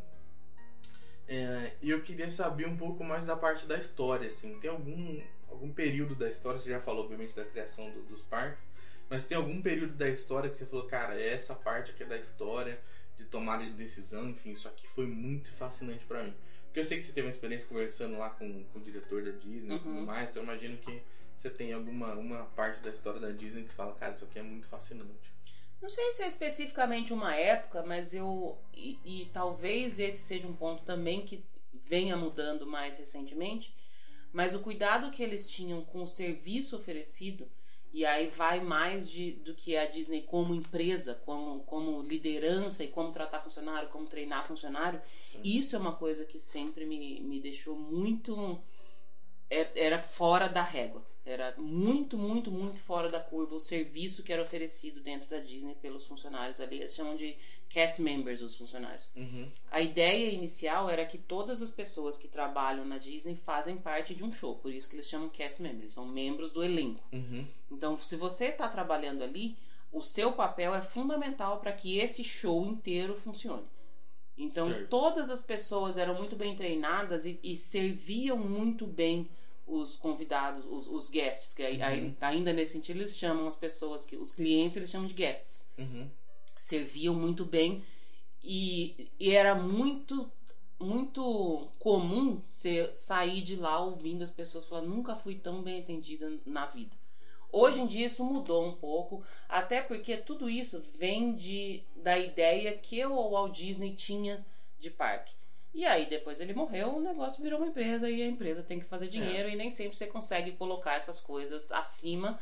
E eu queria saber um pouco mais da parte da história, assim. Tem algum período da história, você já falou, obviamente, da criação dos parques, mas tem algum período da história que você falou, cara, essa parte aqui é da história, de tomada de decisão, enfim, isso aqui foi muito fascinante pra mim. Porque eu sei que você teve uma experiência conversando lá com o diretor da Disney e tudo mais, então eu imagino que você tem uma parte da história da Disney que fala, cara, isso aqui é muito fascinante.
Não sei se é especificamente uma época, mas e talvez esse seja um ponto também que venha mudando mais recentemente, mas o cuidado que eles tinham com o serviço oferecido, e aí vai mais do que a Disney como empresa, como liderança e como tratar funcionário, como treinar funcionário. Sim. Isso é uma coisa que sempre me deixou muito... Era fora da régua. Era muito, muito, muito fora da curva o serviço que era oferecido dentro da Disney pelos funcionários ali. Eles chamam de cast members, os funcionários. A ideia inicial era que todas as pessoas que trabalham na Disney fazem parte de um show. Por isso que eles chamam cast members. Eles são membros do elenco. Então, se você está trabalhando ali, o seu papel é fundamental para que esse show inteiro funcione. Então, certo. Todas as pessoas eram muito bem treinadas e serviam muito bem os convidados, os guests, que ainda nesse sentido eles chamam as pessoas, os clientes eles chamam de guests. Serviam muito bem e era muito, muito comum você sair de lá ouvindo as pessoas falar, nunca fui tão bem atendida na vida. Hoje em dia isso mudou um pouco, até porque tudo isso vem da ideia que o Walt Disney tinha de parque. E aí depois ele morreu, o negócio virou uma empresa e a empresa tem que fazer dinheiro e nem sempre você consegue colocar essas coisas acima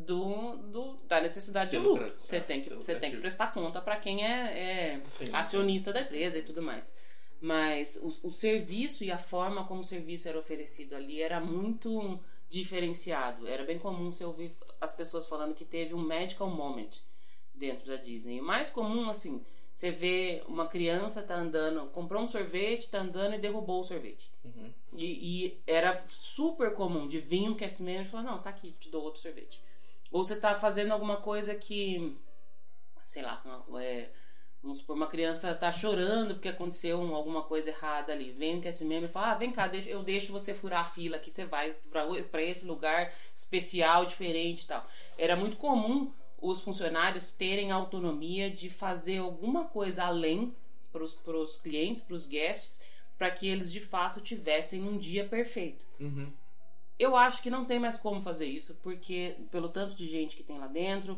da necessidade de lucro. Você tem que prestar conta para quem é acionista da empresa e tudo mais. Mas o serviço e a forma como o serviço era oferecido ali era muito diferenciado. Era bem comum você ouvir as pessoas falando que teve um medical moment dentro da Disney. E o mais comum, assim, você vê uma criança tá andando, comprou um sorvete, tá andando e derrubou o sorvete. E era super comum de vir um cast member e falar, não, tá aqui, te dou outro sorvete. Ou você tá fazendo alguma coisa que, sei lá, vamos supor, uma criança tá chorando porque aconteceu alguma coisa errada ali. Vem um cast member e fala, vem cá, eu deixo você furar a fila que você vai pra esse lugar especial, diferente e tal. Era muito comum os funcionários terem autonomia de fazer alguma coisa além pros clientes, pros guests, para que eles de fato tivessem um dia perfeito. Eu acho que não tem mais como fazer isso, porque pelo tanto de gente que tem lá dentro,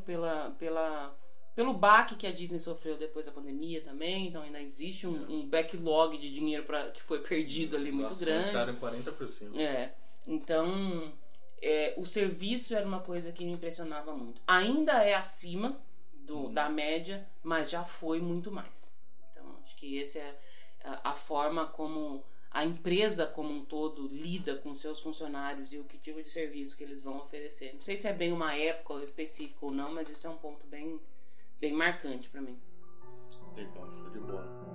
pelo baque que a Disney sofreu depois da pandemia também, então ainda existe um backlog de dinheiro que foi perdido ali muito grande.
Gastaram 40%.
Então o serviço era uma coisa que me impressionava muito. Ainda é acima da média, mas já foi muito mais. Então acho que essa é a forma como a empresa como um todo lida com seus funcionários e o que tipo de serviço que eles vão oferecer. Não sei se é bem uma época específica ou não, mas isso é um ponto bem marcante pra mim.
Legal, show de bola.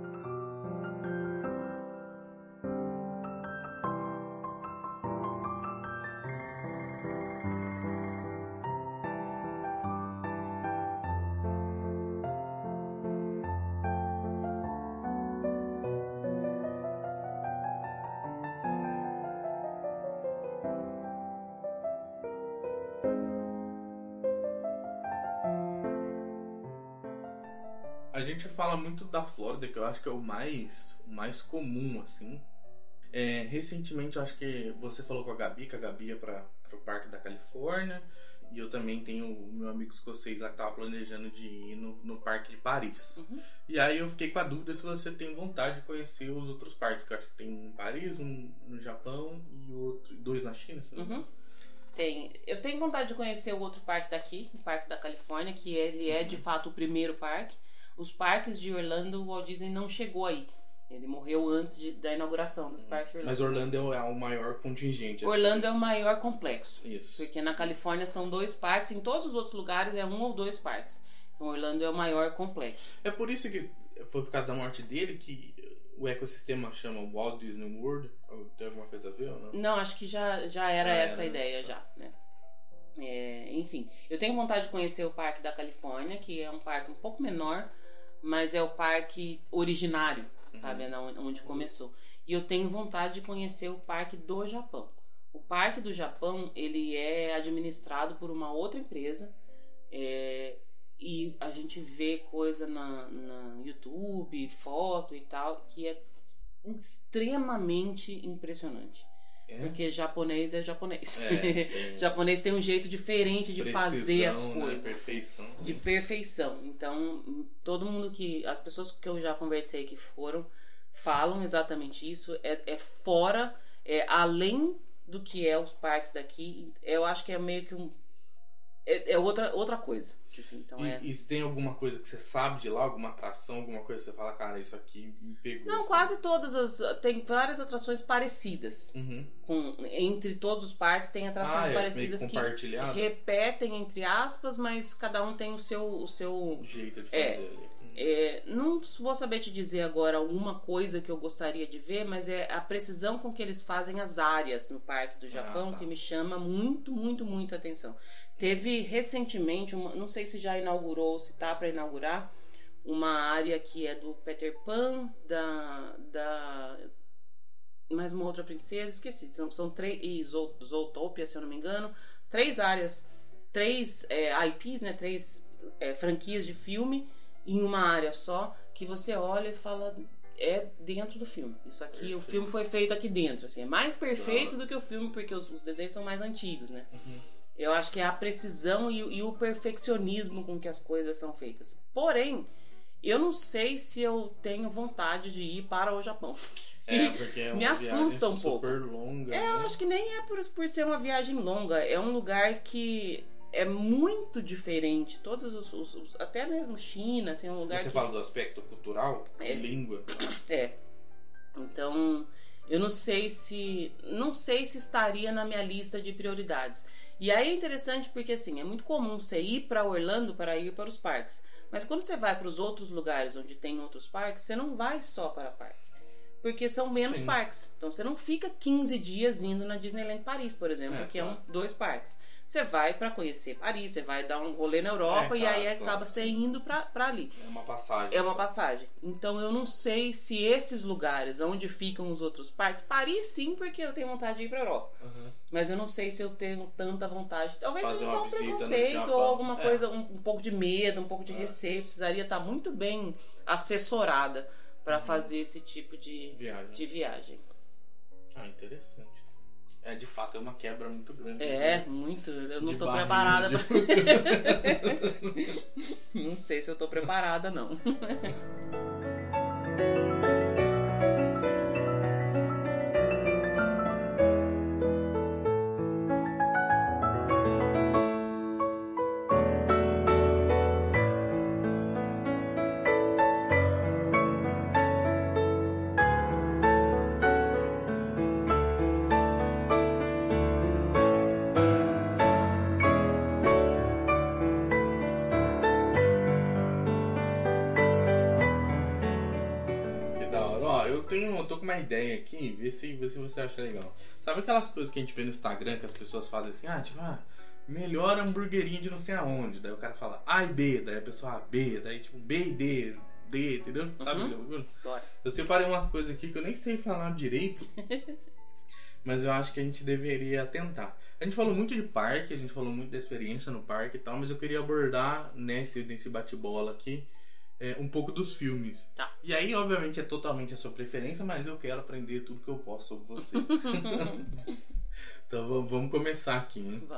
A gente fala muito da Flórida, que eu acho que é o mais comum, assim. Recentemente, eu acho que você falou com a Gabi, que a Gabi ia para o Parque da Califórnia. E eu também tenho o meu amigo escocês lá que tava planejando de ir no parque de Paris. E aí eu fiquei com a dúvida se você tem vontade de conhecer os outros parques. Que eu acho que tem um em Paris, um no Japão e 2 na China, sabe?
Eu tenho vontade de conhecer o outro parque daqui, o Parque da Califórnia, que ele é de fato o primeiro parque. Os parques de Orlando, o Walt Disney não chegou aí. Ele morreu antes da inauguração dos parques de Orlando.
Mas Orlando é o maior contingente.
Orlando é o maior complexo.
Isso.
Porque na Califórnia são 2 parques, em todos os outros lugares é 1 ou 2 parques. Então Orlando é o maior complexo.
É por isso que foi por causa da morte dele que o ecossistema chama Walt Disney World. Tem alguma coisa a ver ou não?
Não, acho que já era essa a ideia
isso.
já, né? Enfim, eu tenho vontade de conhecer o Parque da Califórnia, que é um parque um pouco menor, mas é o parque originário, sabe? É onde começou. E eu tenho vontade de conhecer o Parque do Japão. O Parque do Japão, ele é administrado por uma outra empresa, e a gente vê coisa na YouTube, foto e tal, que é extremamente impressionante. Porque japonês é japonês. Japonês tem um jeito diferente de fazer as coisas.
Né? Perfeição. Sim.
De perfeição. Então, todo mundo as pessoas que eu já conversei que foram, falam exatamente isso. Fora, além do que é os parques daqui, eu acho que é meio que outra coisa. Assim, então
e se tem alguma coisa que você sabe de lá, alguma atração, alguma coisa que você fala, cara, isso aqui me pegou.
Não,
assim.
quase todas tem várias atrações parecidas. Entre todos os parques tem atrações parecidas
meio
que repetem, entre aspas, mas cada um tem o seu
jeito de fazer ali.
Não vou saber te dizer agora alguma coisa que eu gostaria de ver, mas é a precisão com que eles fazem as áreas no Parque do Japão que me chama muito, muito, muito atenção. Teve recentemente, não sei se já inaugurou, se tá para inaugurar, uma área que é do Peter Pan, mais uma outra princesa, esqueci, são 3, e Zootopia, se eu não me engano, 3 áreas, 3 IPs, né, 3 franquias de filme em uma área só, que você olha e fala, dentro do filme. Isso aqui, perfeito. O filme foi feito aqui dentro, assim, é mais perfeito do que o filme, porque os desenhos são mais antigos, né? Eu acho que é a precisão e o perfeccionismo com que as coisas são feitas. Porém, eu não sei se eu tenho vontade de ir para o Japão.
Porque é uma
me assusta um
super
pouco.
Longa. Né?
Eu acho que nem é por ser uma viagem longa. É um lugar que é muito diferente. Todos até mesmo China, assim, é um lugar.
Você fala do aspecto cultural? Língua.
Então, eu não sei se estaria na minha lista de prioridades. E aí é interessante porque, assim, é muito comum você ir para Orlando para ir para os parques. Mas quando você vai para os outros lugares onde tem outros parques, você não vai só para parque. Porque são menos parques. Então você não fica 15 dias indo na Disneyland Paris, por exemplo, que é 2 parques. Você vai para conhecer Paris, você vai dar um rolê na Europa e aí acaba você indo para ali.
É uma passagem.
É uma passagem. Então eu não sei se esses lugares onde ficam os outros parques, Paris sim, porque eu tenho vontade de ir para Europa. Mas eu não sei se eu tenho tanta vontade. Talvez seja só um preconceito ou alguma coisa, um pouco de medo, um pouco de receio. Precisaria estar muito bem assessorada para fazer esse tipo de viagem.
Interessante. De fato, é uma quebra muito grande.
Muito. Eu não tô preparada pra... Não sei se eu tô preparada, não.
Eu tô com uma ideia aqui, vê se você acha legal. Sabe aquelas coisas que a gente vê no Instagram que as pessoas fazem assim, melhor hamburguerinho de não sei aonde. Daí o cara fala A e B, daí a pessoa B, daí tipo B e D, entendeu? Sabe? Eu separei umas coisas aqui que eu nem sei falar direito, mas eu acho que a gente deveria tentar. A gente falou muito de parque, a gente falou muito da experiência no parque e tal, mas eu queria abordar nesse bate-bola aqui um pouco dos filmes. E aí, obviamente, é totalmente a sua preferência, mas eu quero aprender tudo que eu posso sobre você. Então vamos começar aqui, hein?
Vamos.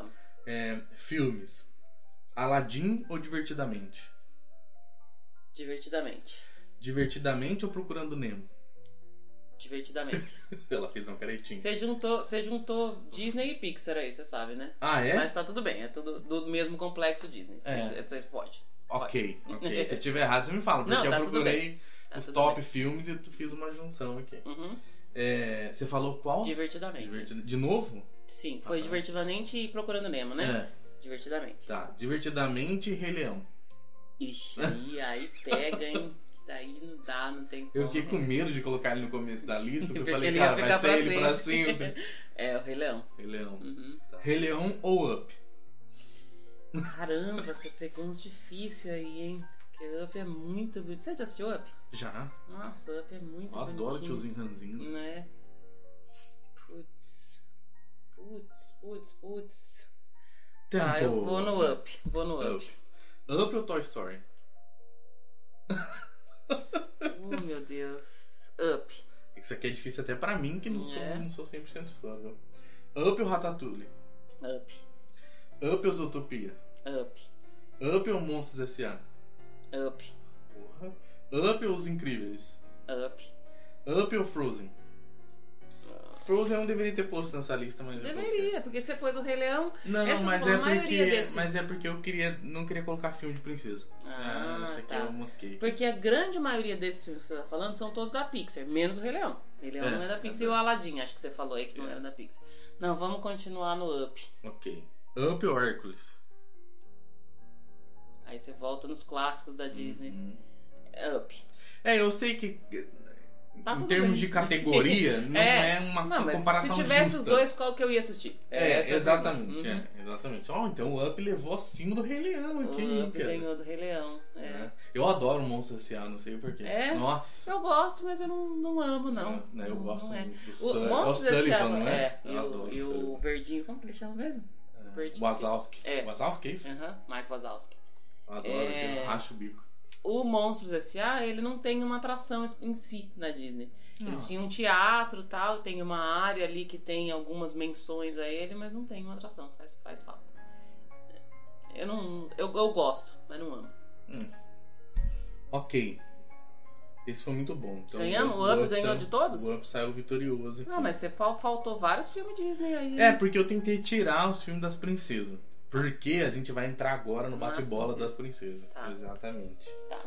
Filmes. Aladdin ou Divertidamente?
Divertidamente.
Divertidamente ou Procurando Nemo?
Divertidamente.
Ela fez uma caretinha.
Você juntou Disney e Pixar aí, você sabe, né?
Ah, é?
Mas tá tudo bem, é tudo do mesmo complexo Disney. Você pode.
Ok. Se tiver errado, você me fala. Porque
Não, tá
eu procurei os
tudo
top
bem.
filmes e fiz uma junção aqui.
Uhum.
Você falou qual?
Divertidamente.
De novo?
Sim, foi Divertidamente e Procurando Nemo, né? Divertidamente.
Tá. Divertidamente e Rei Leão.
Ixi, aí pega, hein? Daí não dá, não tem como.
Eu fiquei com medo de colocar ele no começo da lista, porque eu falei,
ele
cara,
ia
vai
ficar
ser ele pra sempre.
O Rei Leão.
Rei Leão.
Uhum.
Tá. Rei Leão ou Up?
Caramba, você pegou uns difíceis aí, hein? Porque Up é muito bonito. Você já assistiu Up?
Já.
Nossa, Up é muito
Eu
bonitinho.
adoro tiozinho ranzinho.
Né? Putz. Tá, eu vou no Up.
Up ou Toy Story?
Oh, meu Deus. Up.
Isso aqui é difícil até pra mim, que não sou 100% fã, viu? Up ou Ratatouille?
Up.
Up ou Zootopia?
Up.
Up ou Monstros S.A.?
Up.
Porra. Up ou Os Incríveis?
Up.
Up ou Frozen? Frozen eu não deveria ter posto nessa lista, mas
deveria, porque você pôs o Rei Leão.
Não, mas é porque eu não queria colocar filme de princesa. Isso aqui eu mosquei.
Porque a grande maioria desses filmes que você tá falando são todos da Pixar, menos o Rei Leão. O Rei Leão não é da Pixar e o Aladdin, acho que você falou aí que não era da Pixar. Não, vamos continuar no Up.
Ok. Up ou Hércules?
Aí você volta nos clássicos da Disney. Up.
Eu sei que em termos de categoria não é uma comparação
justa. Se tivesse
justa.
Os dois, qual que eu ia assistir?
Exatamente. Exatamente. Então o Up levou acima do Rei Leão aqui.
O Up ganhou do Rei Leão.
Eu adoro Monstros S.A., não sei porquê. Nossa.
Eu gosto, mas eu não amo, não.
Eu gosto muito do
o
Sullivan, né?
E o verdinho, como que ele chama mesmo?
Wazowski. Wazowski, é isso?
Mike Wazowski.
Adoro, eu racho o bico.
O Monstros S.A., ele não tem uma atração em si na Disney. Eles tinham um teatro e tal, tem uma área ali que tem algumas menções a ele, mas não tem uma atração, faz falta. Eu gosto, mas não amo.
Ok. Esse foi muito bom. Então,
ganhamos? O Up ganhou de todos?
O Up saiu vitorioso aqui.
Não, mas você faltou vários filmes Disney aí.
Porque eu tentei tirar os filmes das princesas. Porque a gente vai entrar agora no bate-bola das princesas.
Tá.
Exatamente.
Tá.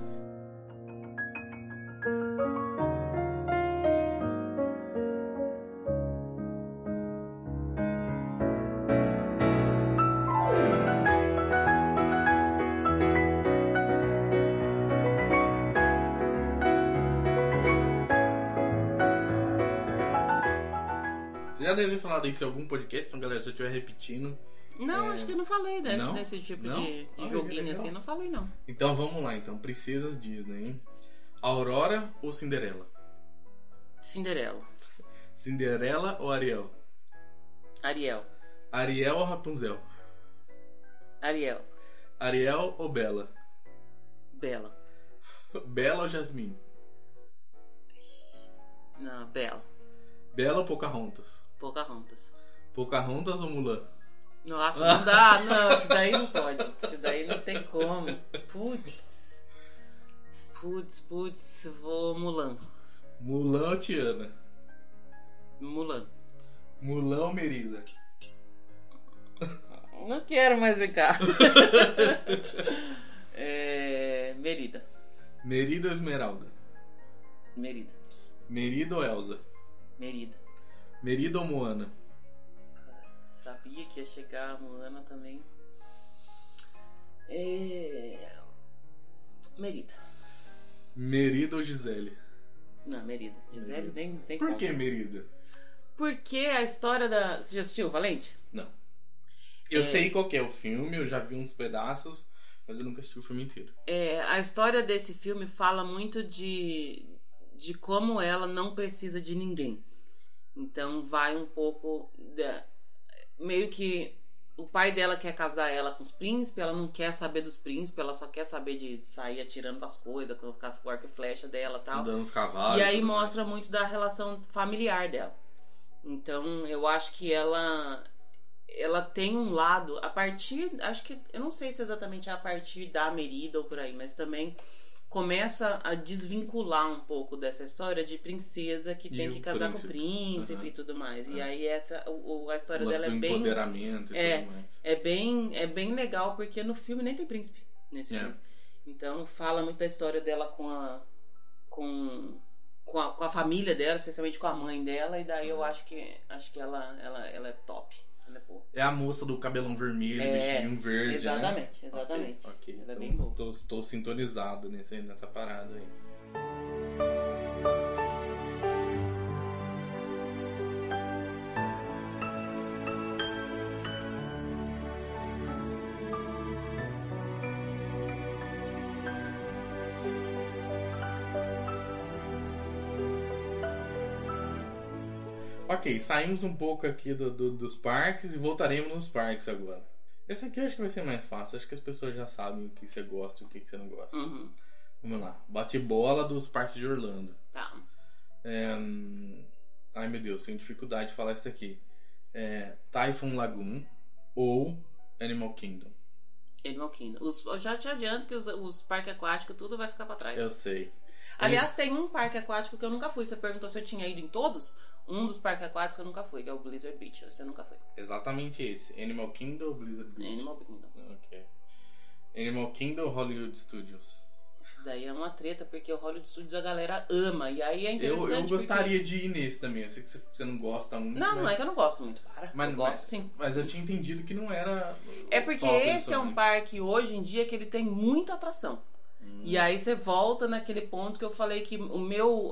Você já deve ter falado isso em algum podcast, então galera, se eu estiver repetindo...
Não, acho que eu não falei desse tipo de joguinho assim, não falei não.
Então vamos lá, princesas Disney, hein? Aurora ou Cinderela?
Cinderela.
Cinderela ou Ariel?
Ariel.
Ariel ou Rapunzel?
Ariel.
Ariel ou Bela?
Bela.
Bela ou Jasmine?
Não, Bela.
Bela ou Pocahontas?
Pocahontas.
Pocahontas ou Mulan?
Nossa, não dá, não, isso daí não pode. Isso daí não tem como. Putz, vou Mulan.
Mulan ou Tiana?
Mulan.
Mulan ou Merida?
Não quero mais brincar. Merida.
Merida ou Esmeralda?
Merida.
Merida ou Elsa?
Merida.
Merida ou Moana?
Sabia que ia chegar a Moana também. Merida.
Merida ou Gisele?
Não, Merida. Gisele nem tem
como.
Por
que Merida?
Porque a história da... Você já assistiu Valente?
Não. Eu sei qual que é o filme, eu já vi uns pedaços, mas eu nunca assisti o filme inteiro.
A história desse filme fala muito de como ela não precisa de ninguém. Então vai um pouco... meio que o pai dela quer casar ela com os príncipes, ela não quer saber dos príncipes, ela só quer saber de sair atirando as coisas, com o arco e flecha dela e tal.
Andando os cavalos.
E aí mostra muito da relação familiar dela. Então eu acho que ela ela tem um lado, a partir, acho que, eu não sei se exatamente é a partir da Merida ou por aí, mas também começa a desvincular um pouco dessa história de princesa que tem que casar com o príncipe e tudo mais. E aí a história dela é bem...
empoderamento e tudo mais.
É bem legal, porque no filme nem tem príncipe nesse filme. Então fala muito da história dela com a família dela, especialmente com a mãe dela, e daí eu acho que ela é top. Ela é boa.
É a moça do cabelão vermelho, vestidinho verde,
exatamente,
né?
Exatamente.
Okay.
Ela é
então,
bem boa.
Estou sintonizado nessa parada aí. Ok, saímos um pouco aqui dos parques e voltaremos nos parques agora. Esse aqui eu acho que vai ser mais fácil. Acho que as pessoas já sabem o que você gosta e o que você não gosta.
Uhum.
Vamos lá. Bate-bola dos parques de Orlando.
Tá.
Ai meu Deus, tenho dificuldade de falar isso aqui. Typhoon Lagoon ou Animal Kingdom.
Animal Kingdom. Eu já te adianto que os parques aquáticos tudo vai ficar pra trás.
Eu sei.
Aliás, tem um parque aquático que eu nunca fui. Você perguntou se eu tinha ido em todos. Um dos parques aquáticos que eu nunca fui, que é o Blizzard Beach. Você nunca foi.
Exatamente esse. Animal Kingdom ou Blizzard Beach?
Animal Kingdom.
Ok. Animal Kingdom ou Hollywood Studios?
Isso daí é uma treta, porque o Hollywood Studios a galera ama. E aí é interessante.
Eu gostaria de ir nesse também. Eu sei que você não gosta muito.
Não é que eu não gosto muito, para.
Mas,
eu gosto sim.
Mas eu tinha entendido que não era.
É porque esse é um parque hoje em dia que ele tem muita atração. E aí você volta naquele ponto que eu falei que o meu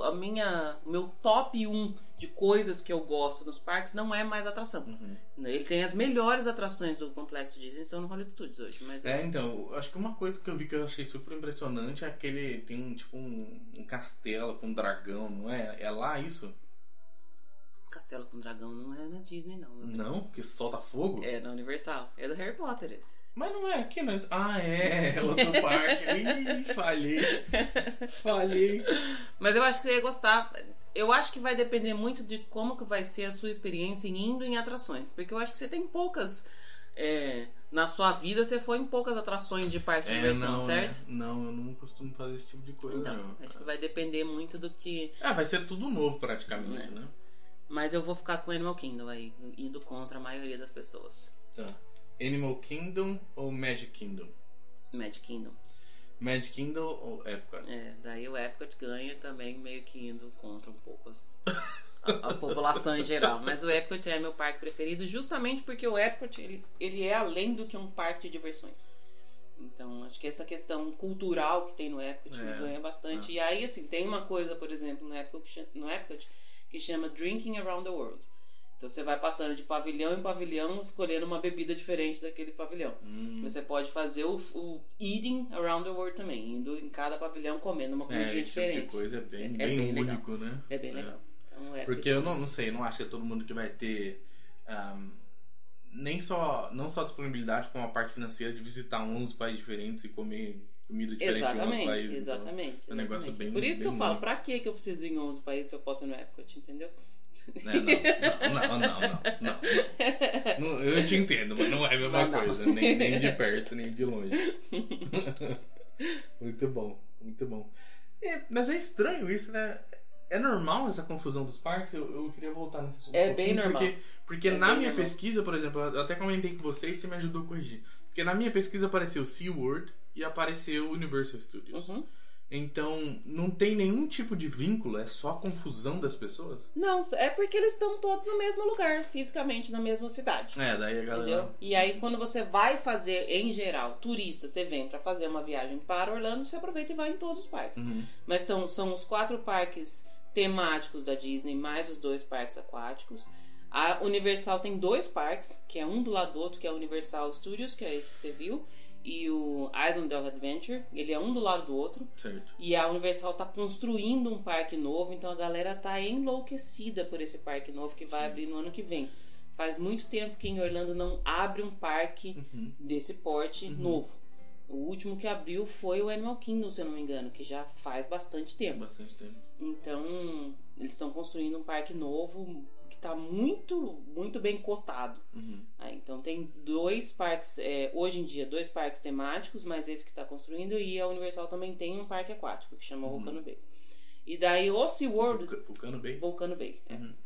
top 1 de coisas que eu gosto nos parques não é mais atração. Ele tem as melhores atrações do complexo Disney, estão no Hollywood Studios hoje. Mas
então, acho que uma coisa que eu vi que eu achei super impressionante é aquele, tem um castelo com um dragão, não é? É lá isso?
Castelo com dragão não é na Disney, não.
Não? Que solta fogo?
É na Universal. É do Harry Potter esse.
Mas não é aqui, não. Ah, é outro parque. Ih, falhei.
Mas eu acho que você ia gostar. Eu acho que vai depender muito de como que vai ser a sua experiência indo em atrações. Porque eu acho que você tem poucas... na sua vida você foi em poucas atrações de parque de diversão, certo?
Não, eu não costumo fazer esse tipo de coisa,
então,
não.
Acho que vai depender muito do que...
vai ser tudo novo praticamente, né?
Mas eu vou ficar com Animal Kingdom aí, indo contra a maioria das pessoas.
Tá. Animal Kingdom ou Magic Kingdom?
Magic Kingdom.
Magic Kingdom ou Epcot?
Daí o Epcot ganha também meio que indo contra um pouco a população em geral. Mas o Epcot é meu parque preferido justamente porque o Epcot ele é além do que um parque de diversões. Então acho que essa questão cultural que tem no Epcot ganha bastante. E aí assim, tem uma coisa, por exemplo, no Epcot que chama Drinking Around the World. Então você vai passando de pavilhão em pavilhão escolhendo uma bebida diferente daquele pavilhão. Você pode fazer o Eating Around the World também, indo em cada pavilhão comendo uma comidinha diferente.
Tipo de coisa é bem único,
legal.
Né?
É bem legal. Então,
porque eu não sei, não acho que é todo mundo que vai ter não só disponibilidade como a parte financeira de visitar 11 países diferentes e comer comida diferente em 11 países.
Exatamente.
Então, é um negócio bem...
Por isso que eu
bem
falo, pra que eu preciso ir em 11 países se eu posso ir no Epcot, entendeu?
Não. Eu te entendo, mas não é a mesma coisa. Nem de perto, nem de longe. Muito bom. Mas é estranho isso, né? É normal essa confusão dos parques? Eu queria voltar nesse assunto.
É bem normal.
Porque na minha pesquisa, por exemplo, eu até comentei com você e você me ajudou a corrigir. Porque na minha pesquisa apareceu SeaWorld e apareceu Universal Studios. Então, não tem nenhum tipo de vínculo? É só a confusão das pessoas?
Não, é porque eles estão todos no mesmo lugar, fisicamente, na mesma cidade.
Daí a galera...
Entendeu? E aí, quando você vai fazer, em geral, turista, você vem pra fazer uma viagem para Orlando, você aproveita e vai em todos os parques. Mas são os 4 parques temáticos da Disney, mais os 2 parques aquáticos. A Universal tem 2 parques, que é um do lado do outro, que é o Universal Studios, que é esse que você viu, e o Island of Adventure, ele é um do lado do outro.
Certo.
E a Universal tá construindo um parque novo, então a galera tá enlouquecida por esse parque novo que vai abrir no ano que vem. Faz muito tempo que em Orlando não abre um parque desse porte novo. O último que abriu foi o Animal Kingdom, se eu não me engano, que já faz bastante tempo.
Bastante tempo.
Então, eles estão construindo um parque novo que tá muito, muito bem cotado. Então tem 2 parques, hoje em dia, 2 parques temáticos, mas esse que tá construindo, e a Universal também tem um parque aquático, que chama Volcano Bay. E daí o SeaWorld...
Volcano Bay?
Volcano Bay,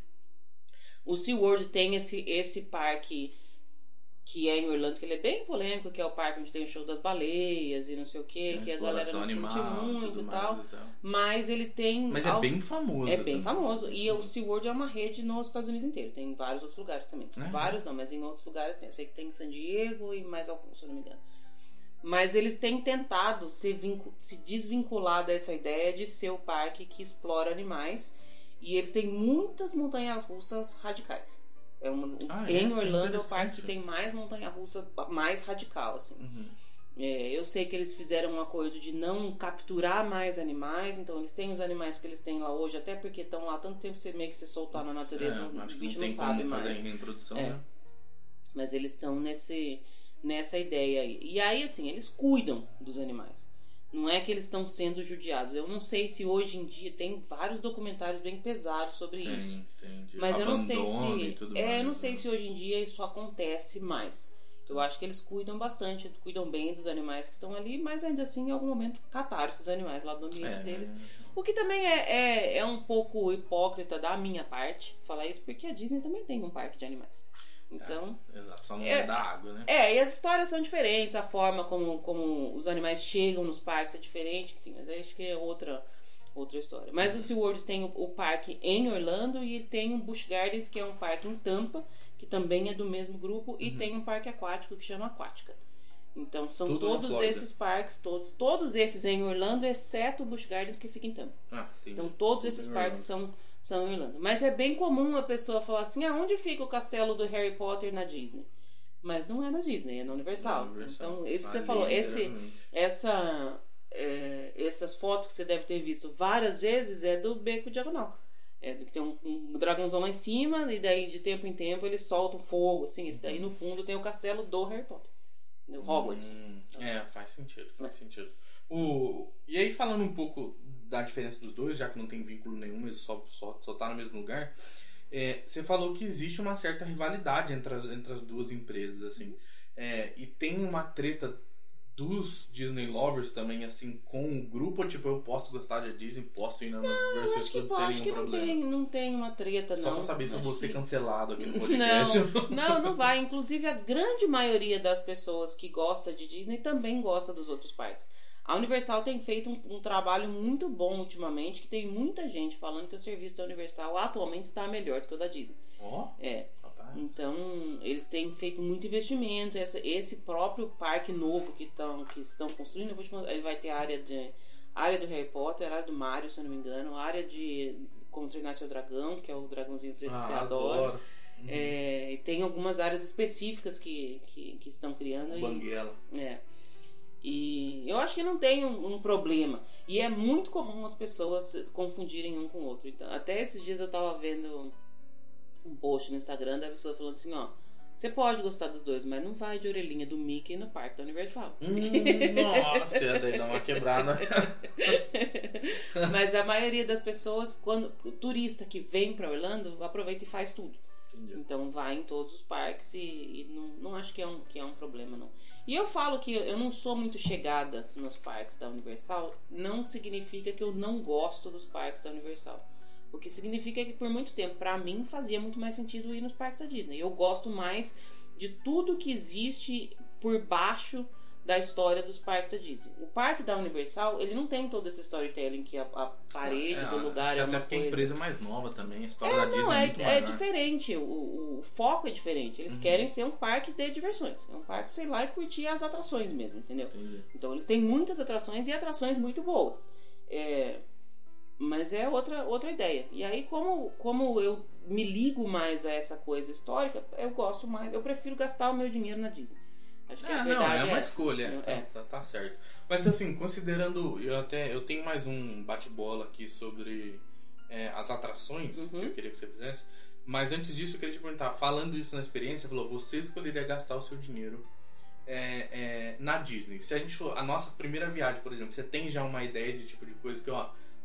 O SeaWorld tem esse parque que é em Orlando, que ele é bem polêmico, que é o parque onde tem o show das baleias e não sei o que a galera não curte muito e tal. Mas ele tem...
Mas é bem famoso.
É bem famoso. E o SeaWorld é uma rede nos Estados Unidos inteiro. Tem em vários outros lugares também. Vários não, mas em outros lugares tem. Eu sei que tem em San Diego e mais alguns, se eu não me engano. Mas eles têm tentado se desvincular dessa ideia de ser o parque que explora animais. E eles têm muitas montanhas-russas radicais. Em Orlando é o parque que tem mais montanha-russa, mais radical, assim. Eu sei que eles fizeram um acordo de não capturar mais animais, então eles têm os animais que eles têm lá hoje, até porque estão lá tanto tempo você meio que se soltar na natureza, o bicho não sabe mais.
Fazer a introdução, né?
Mas eles estão nessa ideia aí. E aí, assim, eles cuidam dos animais. Não é que eles estão sendo judiados. Eu não sei se hoje em dia tem vários documentários bem pesados sobre isso. Mas eu não sei se hoje em dia isso acontece mais. Eu acho que eles cuidam bastante, cuidam bem dos animais que estão ali, mas ainda assim em algum momento cataram esses animais lá do ambiente deles. O que também é um pouco hipócrita da minha parte falar isso, porque a Disney também tem um parque de animais. Então,
exato, só não é da água, né?
E as histórias são diferentes, a forma como os animais chegam nos parques é diferente, enfim, mas acho que é outra história. Mas o SeaWorld tem o parque em Orlando e ele tem o Busch Gardens, que é um parque em Tampa, que também é do mesmo grupo, e tem um parque aquático que chama Aquática. Então são todos esses parques, todos esses em Orlando, exceto o Busch Gardens que fica em Tampa. Então todos esses parques são em Orlando. Mas é bem comum a pessoa falar assim, onde fica o castelo do Harry Potter na Disney? Mas não é na Disney, é na Universal. Então, isso que você falou, essas fotos que você deve ter visto várias vezes é do Beco Diagonal. Tem um dragãozão lá em cima, e daí de tempo em tempo eles soltam fogo, assim. Esse daí no fundo tem o castelo do Harry Potter, no Hogwarts.
Faz sentido. E aí, falando um pouco da diferença dos dois, já que não tem vínculo nenhum, eles só tá no mesmo lugar, você falou que existe uma certa rivalidade entre as duas empresas, assim. E tem uma treta dos Disney Lovers também, assim, com o grupo, tipo, eu posso gostar de Disney, posso ir na Universal Studios sem nenhum problema.
Não tem uma treta, não.
Só pra saber se eu vou ser cancelado aqui no podcast.
Não vai. Inclusive, a grande maioria das pessoas que gosta de Disney também gosta dos outros parques. A Universal tem feito um trabalho muito bom ultimamente, que tem muita gente falando que o serviço da Universal atualmente está melhor do que o da Disney. Então, eles têm feito muito investimento. Esse próprio parque novo que estão construindo, ele vai ter a área do Harry Potter, a área do Mario, se eu não me engano, a área de Como Treinar Seu Dragão, que é o dragãozinho preto que você adora. E tem algumas áreas específicas que estão criando.
Banguela.
E eu acho que não tem um problema. E é muito comum as pessoas confundirem um com o outro. Então, até esses dias eu tava vendo um post no Instagram da pessoa falando assim, você pode gostar dos dois, mas não vai de orelhinha do Mickey no parque da Universal.
Nossa, daí dá uma quebrada.
Mas a maioria das pessoas, o turista que vem pra Orlando, aproveita e faz tudo.
Entendi.
Então vai em todos os parques e não acho que é um problema, não. E eu falo que eu não sou muito chegada nos parques da Universal, não significa que eu não gosto dos parques da Universal. O que significa que por muito tempo, pra mim, fazia muito mais sentido ir nos parques da Disney. Eu gosto mais de tudo que existe por baixo da história dos parques da Disney. O parque da Universal, ele não tem todo esse storytelling que a parede do lugar é uma
até porque
coisa.
A empresa é mais nova também, a história da Disney é muito maior.
É diferente, o foco é diferente. Eles querem ser um parque de diversões. É um parque, sei lá, e curtir as atrações mesmo, entendeu?
Entendi.
Então eles têm muitas atrações e atrações muito boas. Mas é outra ideia. E aí, como eu me ligo mais a essa coisa histórica, eu gosto mais, eu prefiro gastar o meu dinheiro na Disney. Acho que a verdade
é uma escolha. Tá certo. Mas assim, considerando, eu tenho mais um bate-bola aqui sobre as atrações que eu queria que você fizesse. Mas antes disso, eu queria te perguntar, falando isso na experiência, você escolheria gastar o seu dinheiro na Disney. Se a gente for, a nossa primeira viagem, por exemplo, você tem já uma ideia de tipo de coisa que,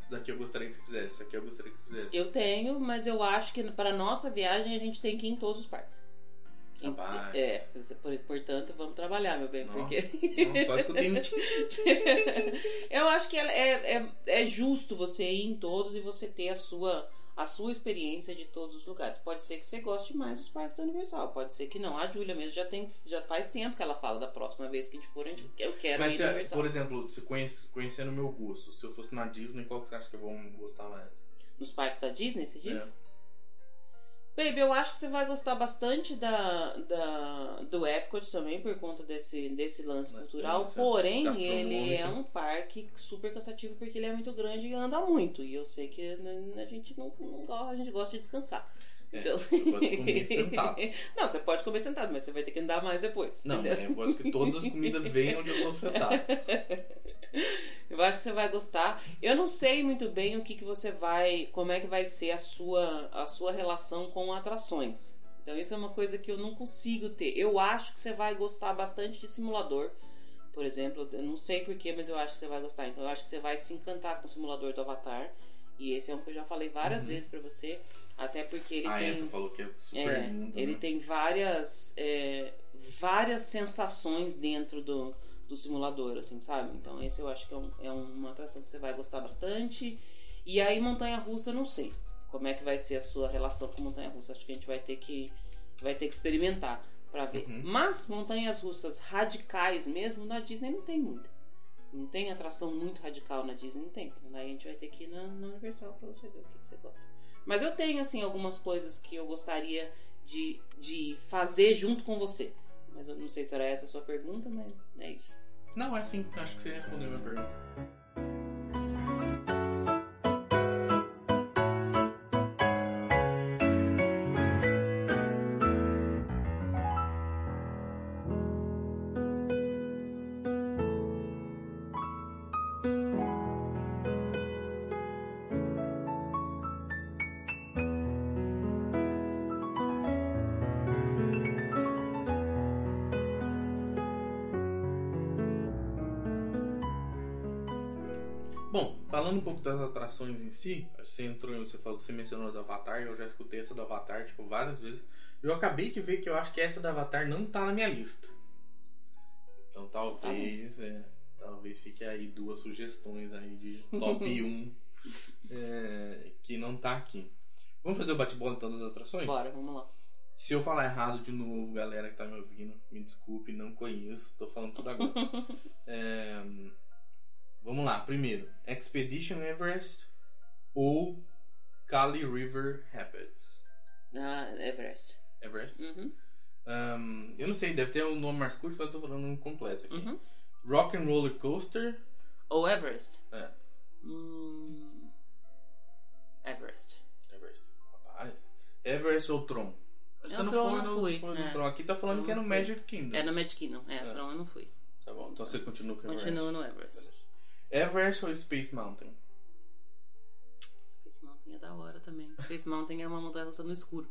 isso daqui eu gostaria que fizesse, isso aqui eu gostaria que fizesse.
Eu tenho, mas eu acho que para nossa viagem a gente tem que ir em todos os parques.
Rapaz.
Portanto, vamos trabalhar, meu bem,
Não,
porque...
não, só escutei no tim.
Eu acho que é justo você ir em todos e você ter a sua experiência de todos os lugares. Pode ser que você goste mais dos parques da Universal, pode ser que não. A Júlia mesmo já faz tempo que ela fala da próxima vez que a gente for, eu quero ir na Universal.
Por exemplo, você conhecendo o meu gosto, se eu fosse na Disney, qual que você acha que eu vou gostar mais?
Nos parques da Disney, você diz?
É.
Baby, eu acho que você vai gostar bastante do Epcot também, por conta desse lance cultural. Porém, ele é um parque super cansativo porque ele é muito grande e anda muito. E eu sei que a gente não gosta, a gente gosta de descansar. Então...
Eu gosto de comer sentado.
Não, você pode comer sentado, mas você vai ter que andar mais depois.
Não, eu gosto que todas as comidas venham onde eu tô sentado.
Eu acho que você vai gostar. Eu não sei muito bem como é que vai ser a sua relação com atrações. Então isso é uma coisa que eu não consigo ter. Eu acho que você vai gostar bastante de simulador. Por exemplo, eu não sei porquê, mas eu acho que você vai gostar. Então eu acho que você vai se encantar com o simulador do Avatar. E esse é um que eu já falei várias vezes pra você. Até porque ele tem...
Você falou que é super lindo.
Ele tem várias sensações dentro do simulador, assim, sabe? Então esse eu acho que é uma atração que você vai gostar bastante. E aí montanha-russa eu não sei como é que vai ser a sua relação com montanha-russa. Acho que a gente vai ter que experimentar pra ver. Mas montanhas-russas radicais mesmo, na Disney não tem muita. Não tem atração muito radical na Disney, não tem. Então daí a gente vai ter que ir na Universal pra você ver o que você gosta. Mas eu tenho, assim, algumas coisas que eu gostaria de fazer junto com você. Mas eu não sei se era essa a sua pergunta, mas é isso.
Não, é sim. Acho que você respondeu a minha pergunta. Bom, falando um pouco das atrações em si, você mencionou do Avatar, eu já escutei essa do Avatar, tipo, várias vezes. Eu acabei de ver que eu acho que essa do Avatar não tá na minha lista. Então talvez fique aí 2 sugestões aí de top 1 que não tá aqui. Vamos fazer o bate-bola em todas as atrações?
Bora, vamos lá.
Se eu falar errado de novo, galera que tá me ouvindo, me desculpe, não conheço, tô falando tudo agora. Vamos lá, primeiro, Expedition Everest ou Kali River Rapids?
Everest.
Everest?
Uhum.
Eu não sei, deve ter um nome mais curto, mas eu tô falando um completo aqui. Uhum. Rock and Roller Coaster
ou Everest?
Everest. Rapaz. Everest ou Tron? Você não foi no Tron. Aqui tá falando que é no Magic Kingdom.
É no Magic Kingdom. Tron eu não fui.
Tá bom, então você continua com o Everest.
Continuo no Everest.
Everest ou Space Mountain?
Space Mountain é da hora também. Space Mountain é uma montanha-russa no escuro.